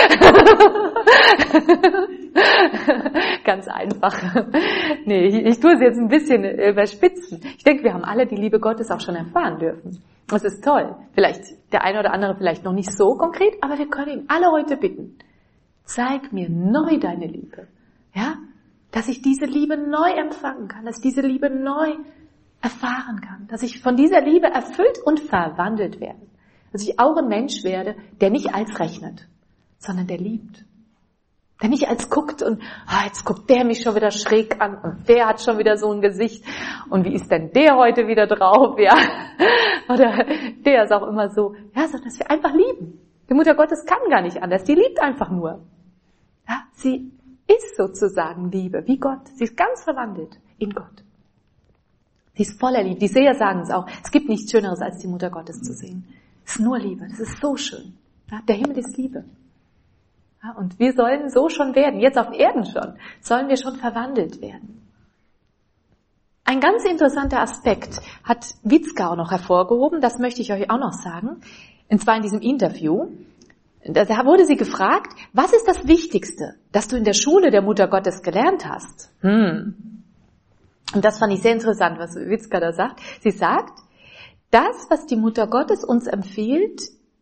Ganz einfach. Nee, ich, ich tue es jetzt ein bisschen überspitzen. Ich denke, wir haben alle die Liebe Gottes auch schon erfahren dürfen. Das ist toll. Vielleicht der eine oder andere vielleicht noch nicht so konkret, aber wir können ihn alle heute bitten. Zeig mir neu deine Liebe. Ja? Dass ich diese Liebe neu empfangen kann, dass ich diese Liebe neu erfahren kann, dass ich von dieser Liebe erfüllt und verwandelt werde. Dass ich auch ein Mensch werde, der nicht als rechnet, sondern der liebt. Der nicht als guckt und, ah, jetzt guckt der mich schon wieder schräg an und der hat schon wieder so ein Gesicht und wie ist denn der heute wieder drauf, ja? Oder der ist auch immer so, ja, so, dass wir einfach lieben. Die Mutter Gottes kann gar nicht anders, die liebt einfach nur. Ja, sie ist sozusagen Liebe, wie Gott. Sie ist ganz verwandelt in Gott. Sie ist voller Liebe. Die Seher sagen es auch. Es gibt nichts Schöneres, als die Mutter Gottes zu sehen. Es ist nur Liebe. Das ist so schön. Ja, der Himmel ist Liebe. Ja, und wir sollen so schon werden. Jetzt auf Erden schon. Sollen wir schon verwandelt werden. Ein ganz interessanter Aspekt hat Witzka auch noch hervorgehoben. Das möchte ich euch auch noch sagen. Und zwar in diesem Interview. Da wurde sie gefragt, was ist das Wichtigste, das du in der Schule der Mutter Gottes gelernt hast? Hm. Und das fand ich sehr interessant, was Witzka da sagt. Sie sagt, das, was die Mutter Gottes uns empfiehlt,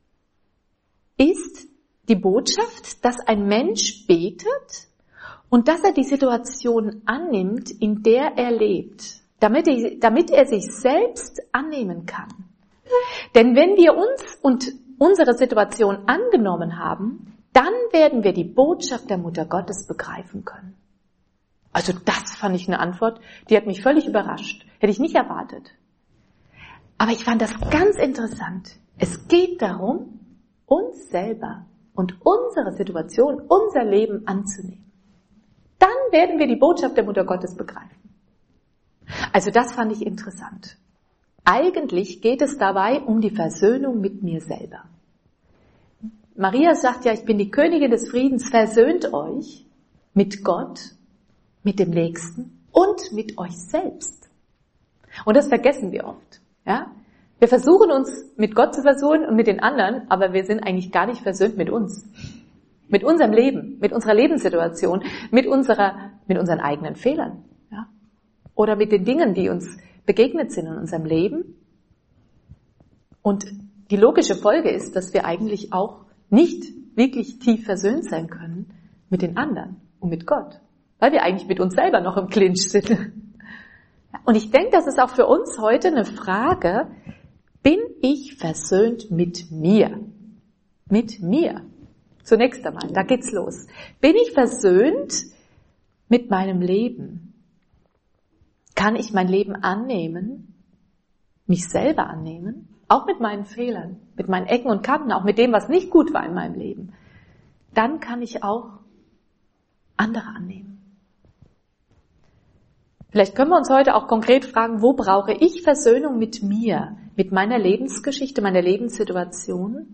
ist die Botschaft, dass ein Mensch betet und dass er die Situation annimmt, in der er lebt, damit er, damit er sich selbst annehmen kann. Denn wenn wir uns und unsere Situation angenommen haben, dann werden wir die Botschaft der Mutter Gottes begreifen können. Also das fand ich eine Antwort, die hat mich völlig überrascht. Hätte ich nicht erwartet. Aber ich fand das ganz interessant. Es geht darum, uns selber und unsere Situation, unser Leben anzunehmen. Dann werden wir die Botschaft der Mutter Gottes begreifen. Also das fand ich interessant. Eigentlich geht es dabei um die Versöhnung mit mir selber. Maria sagt ja, ich bin die Königin des Friedens, versöhnt euch mit Gott, mit dem Nächsten und mit euch selbst. Und das vergessen wir oft. Ja? Wir versuchen uns mit Gott zu versöhnen und mit den anderen, aber wir sind eigentlich gar nicht versöhnt mit uns. Mit unserem Leben, mit unserer Lebenssituation, mit unserer mit unseren eigenen Fehlern, ja? Oder mit den Dingen, die uns begegnet sind in unserem Leben. Und die logische Folge ist, dass wir eigentlich auch nicht wirklich tief versöhnt sein können mit den anderen und mit Gott, weil wir eigentlich mit uns selber noch im Clinch sind. Und ich denke, das ist auch für uns heute eine Frage, bin ich versöhnt mit mir? Mit mir. Zunächst einmal, da geht's los. Bin ich versöhnt mit meinem Leben? Kann ich mein Leben annehmen? Mich selber annehmen? Auch mit meinen Fehlern, mit meinen Ecken und Kanten, auch mit dem, was nicht gut war in meinem Leben. Dann kann ich auch andere annehmen. Vielleicht können wir uns heute auch konkret fragen, wo brauche ich Versöhnung mit mir, mit meiner Lebensgeschichte, meiner Lebenssituation?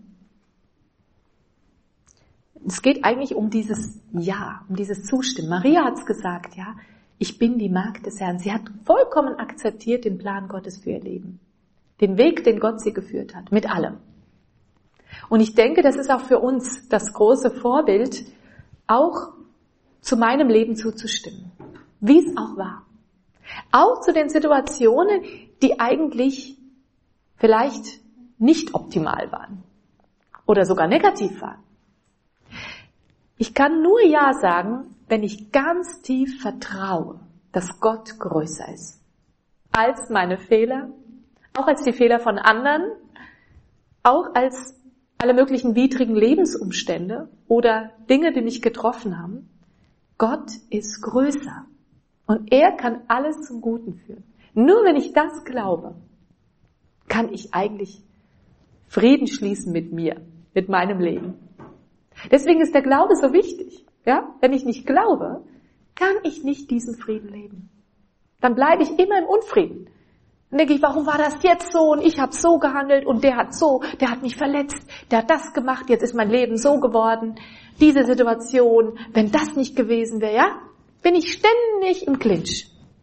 Es geht eigentlich um dieses Ja, um dieses Zustimmen. Maria hat es gesagt, ja, ich bin die Magd des Herrn. Sie hat vollkommen akzeptiert den Plan Gottes für ihr Leben. Den Weg, den Gott sie geführt hat, mit allem. Und ich denke, das ist auch für uns das große Vorbild, auch zu meinem Leben zuzustimmen, wie es auch war. Auch zu den Situationen, die eigentlich vielleicht nicht optimal waren oder sogar negativ waren. Ich kann nur Ja sagen, wenn ich ganz tief vertraue, dass Gott größer ist als meine Fehler, auch als die Fehler von anderen, auch als alle möglichen widrigen Lebensumstände oder Dinge, die mich getroffen haben. Gott ist größer und er kann alles zum Guten führen. Nur wenn ich das glaube, kann ich eigentlich Frieden schließen mit mir, mit meinem Leben. Deswegen ist der Glaube so wichtig. Ja? Wenn ich nicht glaube, kann ich nicht diesen Frieden leben. Dann bleibe ich immer im Unfrieden. Dann denke ich, warum war das jetzt so und ich habe so gehandelt und der hat so, der hat mich verletzt, der hat das gemacht, jetzt ist mein Leben so geworden. Diese Situation, wenn das nicht gewesen wäre, ja, bin ich ständig im Clinch.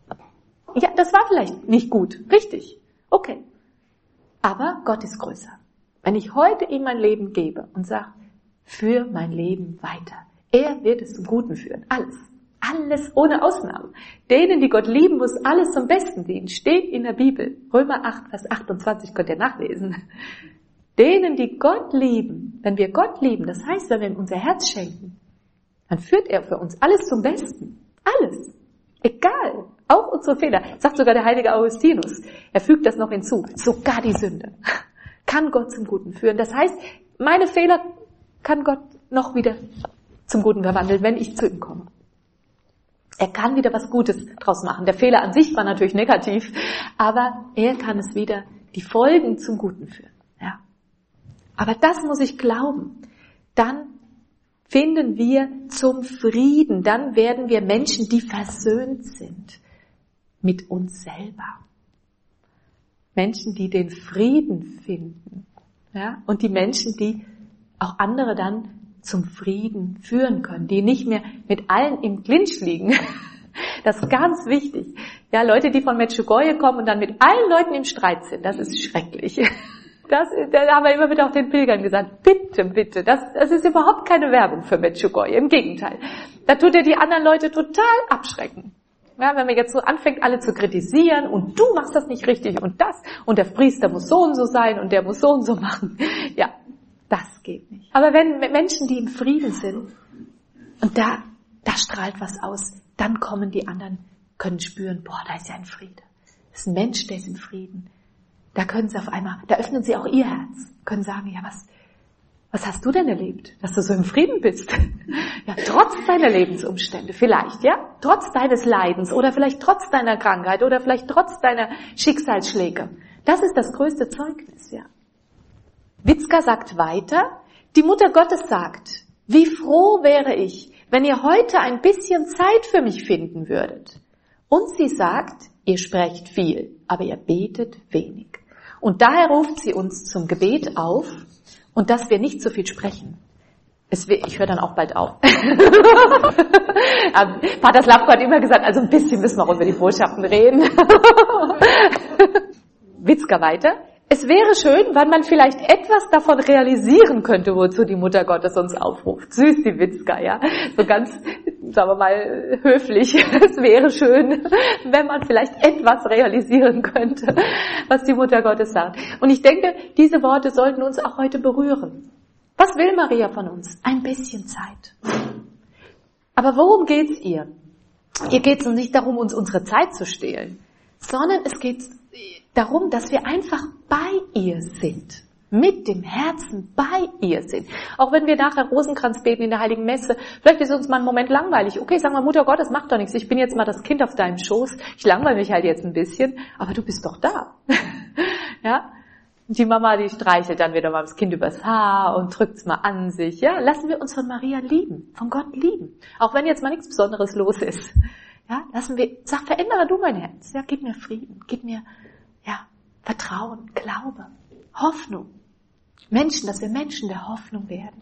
Ja, das war vielleicht nicht gut, richtig, okay. Aber Gott ist größer. Wenn ich heute ihm mein Leben gebe und sage, führ mein Leben weiter, er wird es zum Guten führen, alles. Alles ohne Ausnahme. Denen, die Gott lieben, muss alles zum Besten dienen. Steht in der Bibel. Römer acht, Vers achtundzwanzig könnt ihr nachlesen. Denen, die Gott lieben, wenn wir Gott lieben, das heißt, wenn wir ihm unser Herz schenken, dann führt er für uns alles zum Besten. Alles. Egal. Auch unsere Fehler. Sagt sogar der heilige Augustinus. Er fügt das noch hinzu. Sogar die Sünde kann Gott zum Guten führen. Das heißt, meine Fehler kann Gott noch wieder zum Guten verwandeln, wenn ich zu ihm komme. Er kann wieder was Gutes draus machen. Der Fehler an sich war natürlich negativ, aber er kann es wieder, die Folgen zum Guten führen. Ja. Aber das muss ich glauben. Dann finden wir zum Frieden. Dann werden wir Menschen, die versöhnt sind mit uns selber. Menschen, die den Frieden finden. Ja. Und die Menschen, die auch andere dann zum Frieden führen können, die nicht mehr mit allen im Clinch liegen. Das ist ganz wichtig. Ja, Leute, die von Medjugorje kommen und dann mit allen Leuten im Streit sind, das ist schrecklich. Das, da haben wir immer wieder auch den Pilgern gesagt, bitte, bitte, das, das ist überhaupt keine Werbung für Medjugorje, im Gegenteil. Da tut er die anderen Leute total abschrecken. Ja, wenn man jetzt so anfängt, alle zu kritisieren und du machst das nicht richtig und das und der Priester muss so und so sein und der muss so und so machen. Ja. Das geht nicht. Aber wenn Menschen, die im Frieden sind, und da, da strahlt was aus, dann kommen die anderen, können spüren, boah, da ist ja ein Friede. Das ist ein Mensch, der ist im Frieden. Da können sie auf einmal, da öffnen sie auch ihr Herz, können sagen, ja, was, was hast du denn erlebt, dass du so im Frieden bist? Ja, trotz deiner Lebensumstände, vielleicht, ja, trotz deines Leidens oder vielleicht trotz deiner Krankheit oder vielleicht trotz deiner Schicksalsschläge. Das ist das größte Zeugnis, ja. Witzka sagt weiter, die Mutter Gottes sagt, wie froh wäre ich, wenn ihr heute ein bisschen Zeit für mich finden würdet. Und sie sagt, ihr sprecht viel, aber ihr betet wenig. Und daher ruft sie uns zum Gebet auf und dass wir nicht so viel sprechen. Es, ich höre dann auch bald auf. Pater Slavko hat immer gesagt, also ein bisschen müssen wir auch über die Botschaften reden. Witzka weiter. Es wäre schön, wenn man vielleicht etwas davon realisieren könnte, wozu die Mutter Gottes uns aufruft. Süß, die Witzka, ja. So ganz sagen wir mal, höflich. Es wäre schön, wenn man vielleicht etwas realisieren könnte, was die Mutter Gottes sagt. Und ich denke, diese Worte sollten uns auch heute berühren. Was will Maria von uns? Ein bisschen Zeit. Aber worum geht's ihr? Ihr geht's uns nicht darum, uns unsere Zeit zu stehlen, sondern es geht darum, dass wir einfach bei ihr sind. Mit dem Herzen bei ihr sind. Auch wenn wir nachher Rosenkranz beten in der Heiligen Messe, vielleicht ist uns mal ein Moment langweilig. Okay, sagen wir, Mutter Gottes, macht doch nichts. Ich bin jetzt mal das Kind auf deinem Schoß. Ich langweile mich halt jetzt ein bisschen, aber du bist doch da. Ja? Und die Mama, die streichelt dann wieder mal das Kind übers Haar und drückt's mal an sich. Ja? Lassen wir uns von Maria lieben, von Gott lieben. Auch wenn jetzt mal nichts Besonderes los ist. Ja? Lassen wir, sag, verändere du mein Herz. Ja? Gib mir Frieden, gib mir, ja, Vertrauen, Glaube, Hoffnung. Menschen, dass wir Menschen der Hoffnung werden.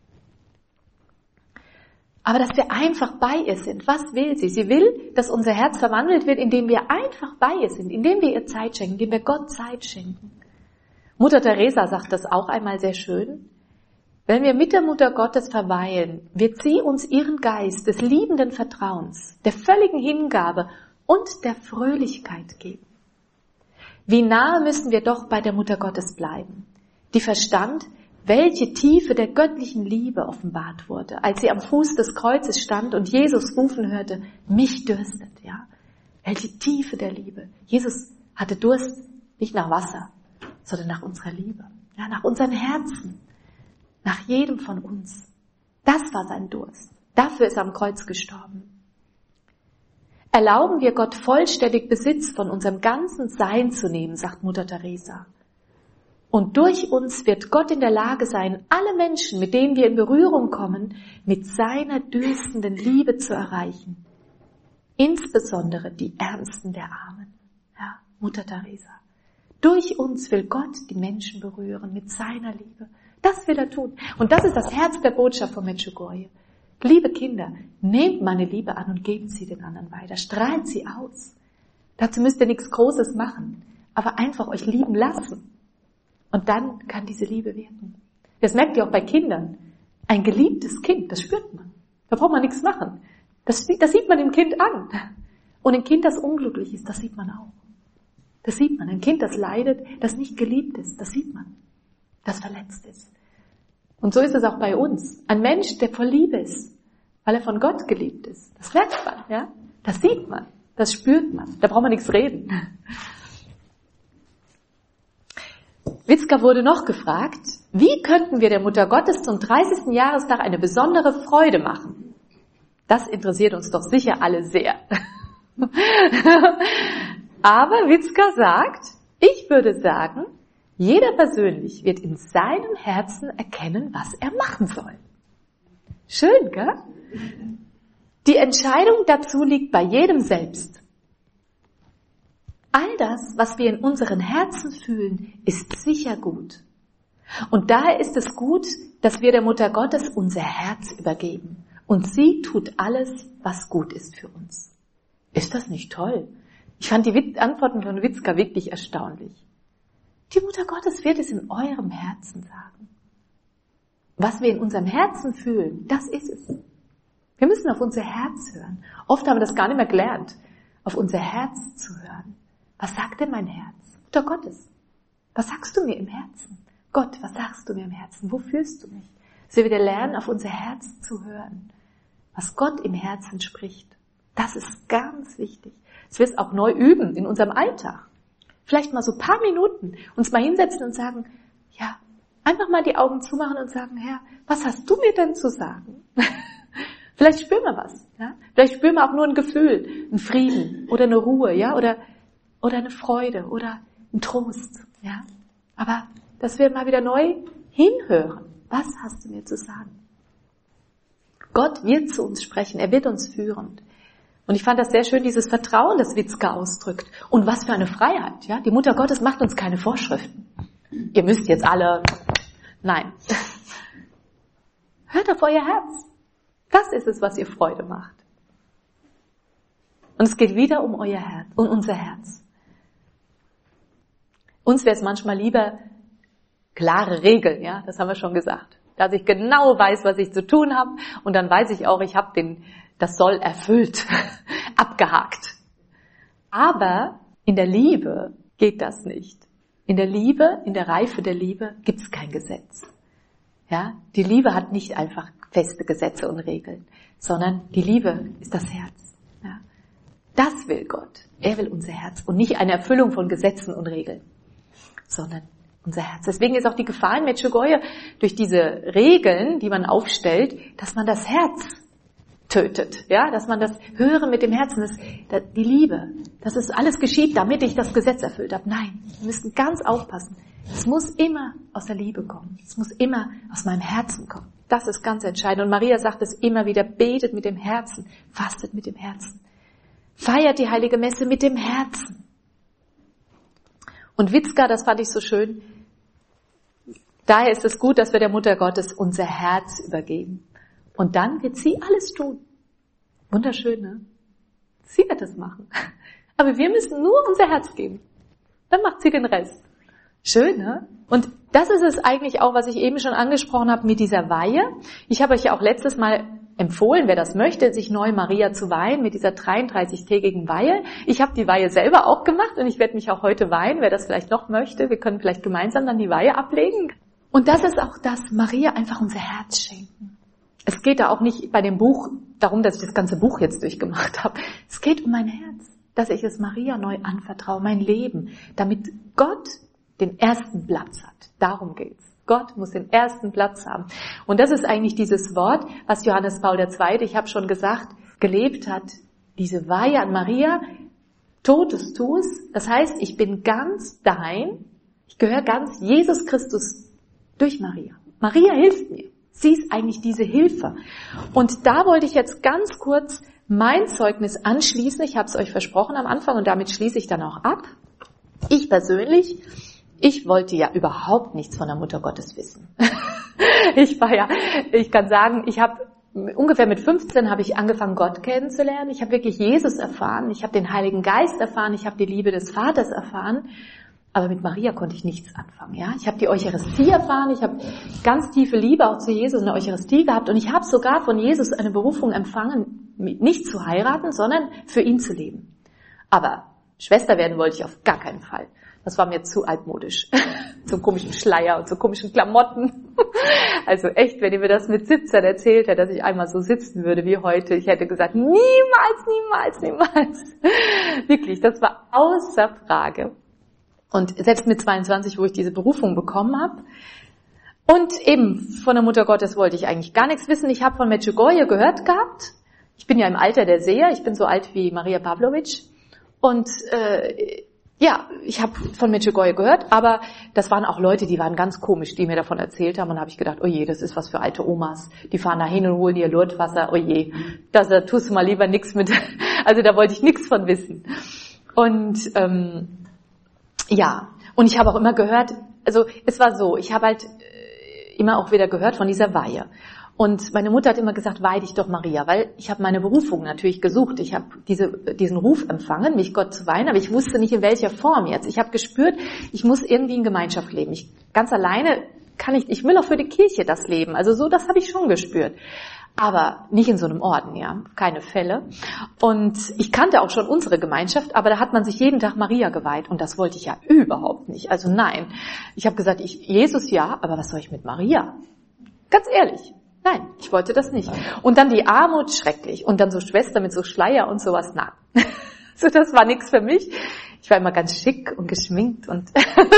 Aber dass wir einfach bei ihr sind. Was will sie? Sie will, dass unser Herz verwandelt wird, indem wir einfach bei ihr sind, indem wir ihr Zeit schenken, indem wir Gott Zeit schenken. Mutter Teresa sagt das auch einmal sehr schön. Wenn wir mit der Mutter Gottes verweilen, wird sie uns ihren Geist des liebenden Vertrauens, der völligen Hingabe und der Fröhlichkeit geben. Wie nahe müssen wir doch bei der Mutter Gottes bleiben, die verstand, welche Tiefe der göttlichen Liebe offenbart wurde, als sie am Fuß des Kreuzes stand und Jesus rufen hörte, mich dürstet, ja. Welche Tiefe der Liebe. Jesus hatte Durst nicht nach Wasser, sondern nach unserer Liebe, ja, nach unseren Herzen, nach jedem von uns. Das war sein Durst. Dafür ist er am Kreuz gestorben. Erlauben wir Gott vollständig Besitz von unserem ganzen Sein zu nehmen, sagt Mutter Teresa. Und durch uns wird Gott in der Lage sein, alle Menschen, mit denen wir in Berührung kommen, mit seiner dürstenden Liebe zu erreichen. Insbesondere die Ärmsten der Armen. Ja, Mutter Teresa. Durch uns will Gott die Menschen berühren mit seiner Liebe. Das will er tun. Und das ist das Herz der Botschaft von Medjugorje. Liebe Kinder, nehmt meine Liebe an und gebt sie den anderen weiter. Strahlt sie aus. Dazu müsst ihr nichts Großes machen, aber einfach euch lieben lassen. Und dann kann diese Liebe wirken. Das merkt ihr auch bei Kindern. Ein geliebtes Kind, das spürt man. Da braucht man nichts machen. Das, das sieht man dem Kind an. Und ein Kind, das unglücklich ist, das sieht man auch. Das sieht man. Ein Kind, das leidet, das nicht geliebt ist, das sieht man. Das verletzt ist. Und so ist es auch bei uns. Ein Mensch, der voll Liebe ist, weil er von Gott geliebt ist. Das merkt man, ja? Das sieht man. Das spürt man. Da braucht man nichts reden. Witzka wurde noch gefragt, wie könnten wir der Mutter Gottes zum dreißigsten Jahrestag eine besondere Freude machen? Das interessiert uns doch sicher alle sehr. Aber Witzka sagt, ich würde sagen, jeder persönlich wird in seinem Herzen erkennen, was er machen soll. Schön, gell? Die Entscheidung dazu liegt bei jedem selbst. All das, was wir in unseren Herzen fühlen, ist sicher gut. Und daher ist es gut, dass wir der Mutter Gottes unser Herz übergeben. Und sie tut alles, was gut ist für uns. Ist das nicht toll? Ich fand die Antworten von Witzka wirklich erstaunlich. Die Mutter Gottes wird es in eurem Herzen sagen. Was wir in unserem Herzen fühlen, das ist es. Wir müssen auf unser Herz hören. Oft haben wir das gar nicht mehr gelernt, auf unser Herz zu hören. Was sagt denn mein Herz? Mutter Gottes, was sagst du mir im Herzen? Gott, was sagst du mir im Herzen? Wo fühlst du mich? Dass wir wieder lernen, auf unser Herz zu hören. Was Gott im Herzen spricht, das ist ganz wichtig. Dass wir es auch neu üben in unserem Alltag. Vielleicht mal so ein paar Minuten uns mal hinsetzen und sagen, ja, einfach mal die Augen zumachen und sagen, Herr, was hast du mir denn zu sagen? Vielleicht spüren wir was. Ja? Vielleicht spüren wir auch nur ein Gefühl, einen Frieden oder eine Ruhe, ja, oder oder eine Freude oder ein Trost, ja. Aber dass wir mal wieder neu hinhören. Was hast du mir zu sagen? Gott wird zu uns sprechen, er wird uns führen. Und ich fand das sehr schön, dieses Vertrauen, das Witzka ausdrückt. Und was für eine Freiheit, ja. Die Mutter Gottes macht uns keine Vorschriften. Ihr müsst jetzt alle, nein. Hört auf euer Herz. Das ist es, was ihr Freude macht. Und es geht wieder um euer Herz, um unser Herz. Uns wäre es manchmal lieber klare Regeln, ja, das haben wir schon gesagt. Dass ich genau weiß, was ich zu tun habe und dann weiß ich auch, ich habe den das soll erfüllt, abgehakt. Aber in der Liebe geht das nicht. In der Liebe, in der Reife der Liebe gibt es kein Gesetz. Ja, die Liebe hat nicht einfach feste Gesetze und Regeln, sondern die Liebe ist das Herz. Ja. Das will Gott. Er will unser Herz und nicht eine Erfüllung von Gesetzen und Regeln, sondern unser Herz. Deswegen ist auch die Gefahr in Medjugorje durch diese Regeln, die man aufstellt, dass man das Herz tötet, ja, dass man das Hören mit dem Herzen, das, das, die Liebe, dass es alles geschieht, damit ich das Gesetz erfüllt habe. Nein, wir müssen ganz aufpassen. Es muss immer aus der Liebe kommen. Es muss immer aus meinem Herzen kommen. Das ist ganz entscheidend. Und Maria sagt es immer wieder, betet mit dem Herzen, fastet mit dem Herzen. Feiert die heilige Messe mit dem Herzen. Und Witzka, das fand ich so schön, daher ist es gut, dass wir der Mutter Gottes unser Herz übergeben. Und dann wird sie alles tun. Wunderschön, ne? Sie wird es machen. Aber wir müssen nur unser Herz geben. Dann macht sie den Rest. Schön, ne? Und das ist es eigentlich auch, was ich eben schon angesprochen habe mit dieser Weihe. Ich habe euch ja auch letztes Mal empfohlen, wer das möchte, sich neu Maria zu weihen mit dieser dreiunddreißigtägigen Weihe. Ich habe die Weihe selber auch gemacht und ich werde mich auch heute weihen, wer das vielleicht noch möchte. Wir können vielleicht gemeinsam dann die Weihe ablegen. Und das ist auch das, Maria einfach unser Herz schenken. Es geht da auch nicht bei dem Buch darum, dass ich das ganze Buch jetzt durchgemacht habe. Es geht um mein Herz, dass ich es Maria neu anvertraue, mein Leben, damit Gott den ersten Platz hat. Darum geht's. Gott muss den ersten Platz haben. Und das ist eigentlich dieses Wort, was Johannes Paul der Zweite, ich habe schon gesagt, gelebt hat. Diese Weihe an Maria, totes Tu's. Das heißt, ich bin ganz dein, ich gehöre ganz Jesus Christus durch Maria. Maria hilft mir. Sie ist eigentlich diese Hilfe. Und da wollte ich jetzt ganz kurz mein Zeugnis anschließen. Ich habe es euch versprochen am Anfang und damit schließe ich dann auch ab. Ich persönlich, ich wollte ja überhaupt nichts von der Mutter Gottes wissen. Ich war ja, ich kann sagen, ich habe ungefähr mit fünfzehn habe ich angefangen, Gott kennenzulernen. Ich habe wirklich Jesus erfahren. Ich habe den Heiligen Geist erfahren. Ich habe die Liebe des Vaters erfahren. Aber mit Maria konnte ich nichts anfangen. Ja, ich habe die Eucharistie erfahren, ich habe ganz tiefe Liebe auch zu Jesus in der Eucharistie gehabt und ich habe sogar von Jesus eine Berufung empfangen, nicht zu heiraten, sondern für ihn zu leben. Aber Schwester werden wollte ich auf gar keinen Fall. Das war mir zu altmodisch, zum komischen Schleier und zu komischen Klamotten. Also echt, wenn ihr mir das mit siebzehn erzählt hättet, dass ich einmal so sitzen würde wie heute, ich hätte gesagt, niemals, niemals, niemals. Wirklich, das war außer Frage. Und selbst mit zweiundzwanzig, wo ich diese Berufung bekommen habe. Und eben von der Mutter Gottes wollte ich eigentlich gar nichts wissen. Ich habe von Medjugorje gehört gehabt. Ich bin ja im Alter der Seher. Ich bin so alt wie Maria Pavlovic. Und äh, ja, ich habe von Medjugorje gehört. Aber das waren auch Leute, die waren ganz komisch, die mir davon erzählt haben. Und da habe ich gedacht, oh je, das ist was für alte Omas. Die fahren da hin und holen ihr Lourdes-Wasser. Oh je, das, da tust du mal lieber nichts mit. Also da wollte ich nichts von wissen. Und ähm, ja, und ich habe auch immer gehört, also es war so, ich habe halt immer auch wieder gehört von dieser Weihe. Und meine Mutter hat immer gesagt, weih dich doch Maria, weil ich habe meine Berufung natürlich gesucht. Ich habe diese, diesen Ruf empfangen, mich Gott zu weihen, aber ich wusste nicht in welcher Form jetzt. Ich habe gespürt, ich muss irgendwie in Gemeinschaft leben. Ich, ganz alleine kann ich, ich will auch für die Kirche das leben. Also so, das habe ich schon gespürt. Aber nicht in so einem Orden, ja, keine Fälle. Und ich kannte auch schon unsere Gemeinschaft, aber da hat man sich jeden Tag Maria geweiht und das wollte ich ja überhaupt nicht. Also nein, ich habe gesagt, ich, Jesus ja, aber was soll ich mit Maria? Ganz ehrlich, nein, ich wollte das nicht. Und dann die Armut, schrecklich. Und dann so Schwester mit so Schleier und sowas, nein. So, das war nichts für mich. Ich war immer ganz schick und geschminkt und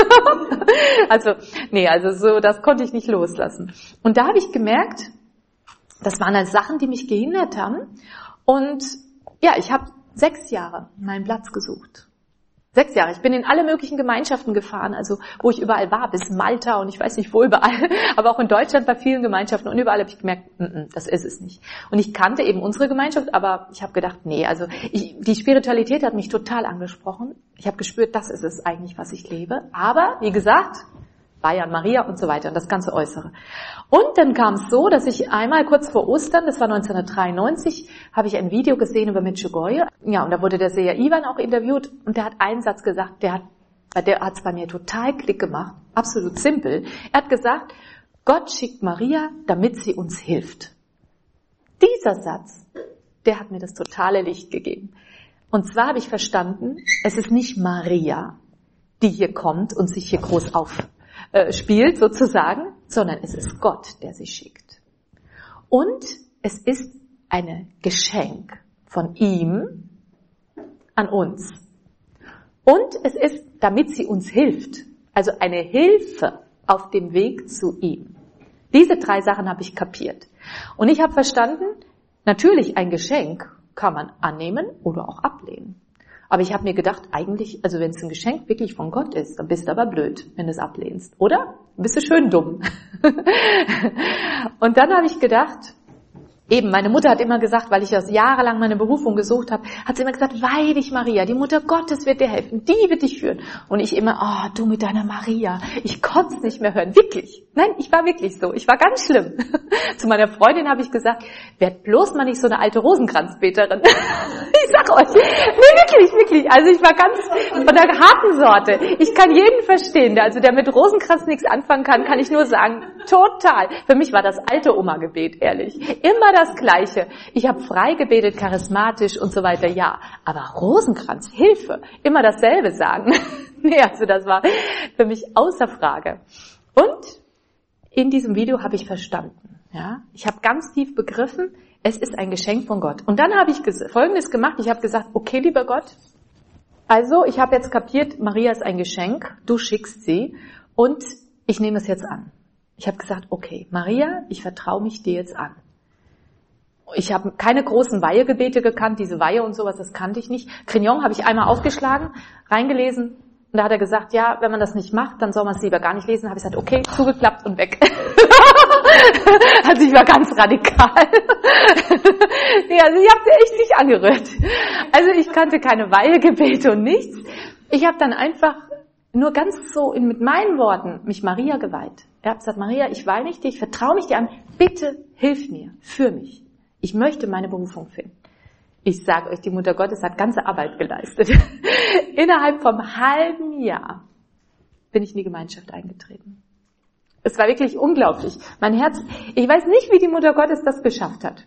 also, nee, also so, das konnte ich nicht loslassen. Und da habe ich gemerkt, das waren halt Sachen, die mich gehindert haben. Und ja, ich habe sechs Jahre meinen Platz gesucht. Sechs Jahre. Ich bin in alle möglichen Gemeinschaften gefahren, also wo ich überall war, bis Malta und ich weiß nicht wo überall, aber auch in Deutschland bei vielen Gemeinschaften und überall habe ich gemerkt, n-n, das ist es nicht. Und ich kannte eben unsere Gemeinschaft, aber ich habe gedacht, nee, also ich, die Spiritualität hat mich total angesprochen. Ich habe gespürt, das ist es eigentlich, was ich lebe. Aber, wie gesagt, Bayern, Maria und so weiter und das ganze Äußere. Und dann kam es so, dass ich einmal kurz vor Ostern, das war neunzehnhundertdreiundneunzig, habe ich ein Video gesehen über Medjugorje. Ja, und da wurde der Seher Ivan auch interviewt und der hat einen Satz gesagt, der hat der hat es bei mir total Klick gemacht, absolut simpel. Er hat gesagt, Gott schickt Maria, damit sie uns hilft. Dieser Satz der hat mir das totale Licht gegeben. Und zwar habe ich verstanden, es ist nicht Maria, die hier kommt und sich hier groß aufspielt, äh, sozusagen, sondern es ist Gott, der sie schickt. Und es ist ein Geschenk von ihm an uns. Und es ist, damit sie uns hilft, also eine Hilfe auf dem Weg zu ihm. Diese drei Sachen habe ich kapiert. Und ich habe verstanden, natürlich ein Geschenk kann man annehmen oder auch ablehnen. Aber ich habe mir gedacht, eigentlich, also wenn es ein Geschenk wirklich von Gott ist, dann bist du aber blöd, wenn du es ablehnst, oder? Dann bist du schön dumm. Und dann habe ich gedacht, eben, meine Mutter hat immer gesagt, weil ich ja jahrelang meine Berufung gesucht habe, hat sie immer gesagt, weih dich Maria, die Mutter Gottes wird dir helfen, die wird dich führen. Und ich immer, oh, du mit deiner Maria, ich konnte es nicht mehr hören, wirklich. Nein, ich war wirklich so, ich war ganz schlimm. Zu meiner Freundin habe ich gesagt, werd bloß mal nicht so eine alte Rosenkranzbeterin. Ich sag euch, nee, wirklich, wirklich, also ich war ganz von der harten Sorte. Ich kann jeden verstehen, der, also der mit Rosenkranz nichts anfangen kann, kann ich nur sagen, total. Für mich war das alte Oma-Gebet, ehrlich. Immer das Gleiche. Ich habe frei gebetet, charismatisch und so weiter, ja. Aber Rosenkranz, Hilfe, immer dasselbe sagen. Nee, also das war für mich außer Frage. Und in diesem Video habe ich verstanden, ja. Ich habe ganz tief begriffen, es ist ein Geschenk von Gott. Und dann habe ich Folgendes gemacht. Ich habe gesagt, okay, lieber Gott, also ich habe jetzt kapiert, Maria ist ein Geschenk, du schickst sie und ich nehme es jetzt an. Ich habe gesagt, okay, Maria, ich vertraue mich dir jetzt an. Ich habe keine großen Weihegebete gekannt, diese Weihe und sowas, das kannte ich nicht. Grignon habe ich einmal aufgeschlagen, reingelesen und da hat er gesagt, ja, wenn man das nicht macht, dann soll man es lieber gar nicht lesen. Da habe ich gesagt, okay, zugeklappt und weg. Also ich war ganz radikal. Nee, also ich habe sie echt nicht angerührt. Also ich kannte keine Weihegebete und nichts. Ich habe dann einfach nur ganz so in, mit meinen Worten mich Maria geweiht. Ich habe gesagt, Maria, ich weihe mich dir, ich vertraue mich dir an, bitte hilf mir, für mich. Ich möchte meine Berufung finden. Ich sage euch, die Mutter Gottes hat ganze Arbeit geleistet. Innerhalb vom halben Jahr bin ich in die Gemeinschaft eingetreten. Es war wirklich unglaublich. Mein Herz, ich weiß nicht, wie die Mutter Gottes das geschafft hat.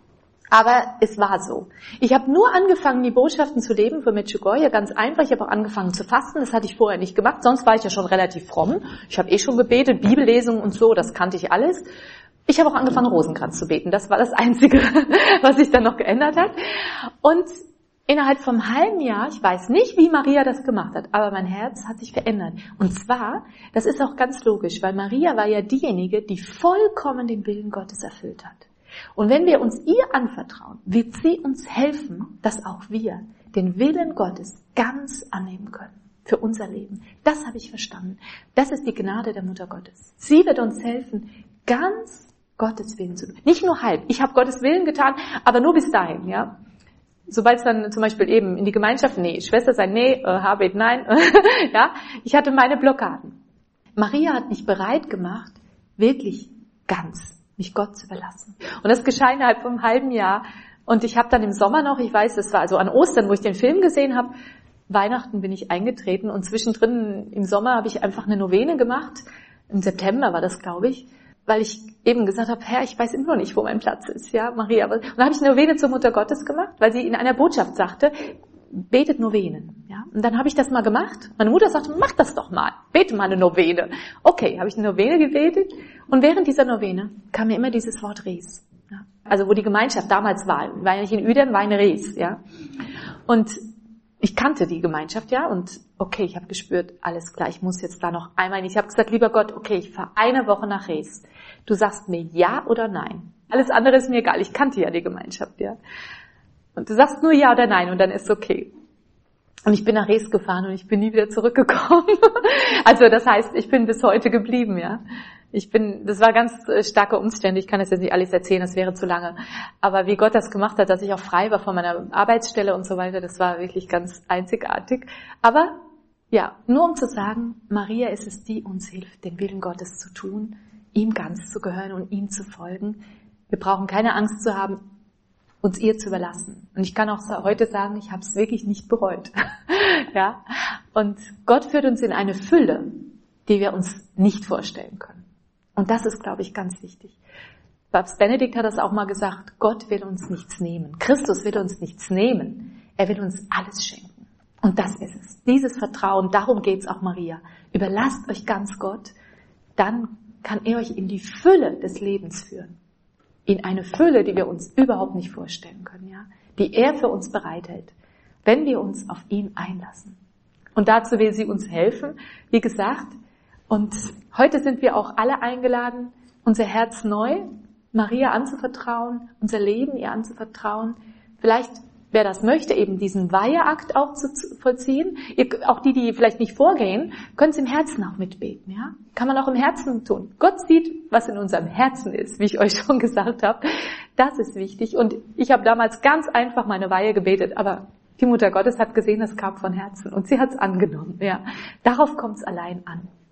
Aber es war so. Ich habe nur angefangen, die Botschaften zu leben für Medjugorje, ganz einfach. Ich habe auch angefangen zu fasten, das hatte ich vorher nicht gemacht. Sonst war ich ja schon relativ fromm. Ich habe eh schon gebetet, Bibellesungen und so, das kannte ich alles. Ich habe auch angefangen, Rosenkranz zu beten. Das war das Einzige, was sich dann noch geändert hat. Und innerhalb vom halben Jahr, ich weiß nicht, wie Maria das gemacht hat, aber mein Herz hat sich verändert. Und zwar, das ist auch ganz logisch, weil Maria war ja diejenige, die vollkommen den Willen Gottes erfüllt hat. Und wenn wir uns ihr anvertrauen, wird sie uns helfen, dass auch wir den Willen Gottes ganz annehmen können für unser Leben. Das habe ich verstanden. Das ist die Gnade der Mutter Gottes. Sie wird uns helfen, ganz Gottes Willen zu tun. Nicht nur halb. Ich habe Gottes Willen getan, aber nur bis dahin, ja. Sobald es dann zum Beispiel eben in die Gemeinschaft, nee, Schwester sein, nee, äh, Habet, nein, ja. Ich hatte meine Blockaden. Maria hat mich bereit gemacht, wirklich ganz mich Gott zu überlassen. Und das geschah innerhalb von einem halben Jahr. Und ich habe dann im Sommer noch, ich weiß, das war also an Ostern, wo ich den Film gesehen habe, Weihnachten bin ich eingetreten und zwischendrin im Sommer habe ich einfach eine Novene gemacht. Im September war das, glaube ich, weil ich eben gesagt habe, Herr, ich weiß immer noch nicht, wo mein Platz ist, ja, Maria. Und dann habe ich eine Novene zur Mutter Gottes gemacht, weil sie in einer Botschaft sagte, betet Novenen, ja. Und dann habe ich das mal gemacht. Meine Mutter sagte, mach das doch mal, bete mal eine Novene. Okay, habe ich eine Novene gebetet und während dieser Novene kam mir immer dieses Wort Ries. Ja? Also wo die Gemeinschaft damals war, war ja nicht in Uedern, war in Ries, ja. Und ich kannte die Gemeinschaft, ja, und okay, ich habe gespürt, alles klar, ich muss jetzt da noch einmal hin. Ich habe gesagt, lieber Gott, okay, ich fahre eine Woche nach Ries. Du sagst mir ja oder nein. Alles andere ist mir egal, ich kannte ja die Gemeinschaft, ja. Und du sagst nur ja oder nein und dann ist okay. Und ich bin nach Ries gefahren und ich bin nie wieder zurückgekommen. Also das heißt, ich bin bis heute geblieben, ja. Ich bin, das war ganz starke Umstände, ich kann das jetzt nicht alles erzählen, das wäre zu lange. Aber wie Gott das gemacht hat, dass ich auch frei war von meiner Arbeitsstelle und so weiter, das war wirklich ganz einzigartig. Aber ja, nur um zu sagen, Maria ist es, die uns hilft, den Willen Gottes zu tun, ihm ganz zu gehören und ihm zu folgen. Wir brauchen keine Angst zu haben, uns ihr zu überlassen. Und ich kann auch heute sagen, ich habe es wirklich nicht bereut. Ja. Und Gott führt uns in eine Fülle, die wir uns nicht vorstellen können. Und das ist, glaube ich, ganz wichtig. Papst Benedikt hat das auch mal gesagt, Gott will uns nichts nehmen. Christus will uns nichts nehmen. Er will uns alles schenken. Und das ist es. Dieses Vertrauen, darum geht's auch Maria. Überlasst euch ganz Gott, dann kann er euch in die Fülle des Lebens führen. In eine Fülle, die wir uns überhaupt nicht vorstellen können, ja, die er für uns bereithält, wenn wir uns auf ihn einlassen. Und dazu will sie uns helfen, wie gesagt. Und heute sind wir auch alle eingeladen, unser Herz neu Maria anzuvertrauen, unser Leben ihr anzuvertrauen. Vielleicht, wer das möchte, eben diesen Weiheakt auch zu vollziehen. Ihr, auch die, die vielleicht nicht vorgehen, können es im Herzen auch mitbeten, ja? Kann man auch im Herzen tun. Gott sieht, was in unserem Herzen ist, wie ich euch schon gesagt habe. Das ist wichtig. Und ich habe damals ganz einfach meine Weihe gebetet, aber die Mutter Gottes hat gesehen, das kam von Herzen und sie hat es angenommen, ja. Darauf kommt es allein an.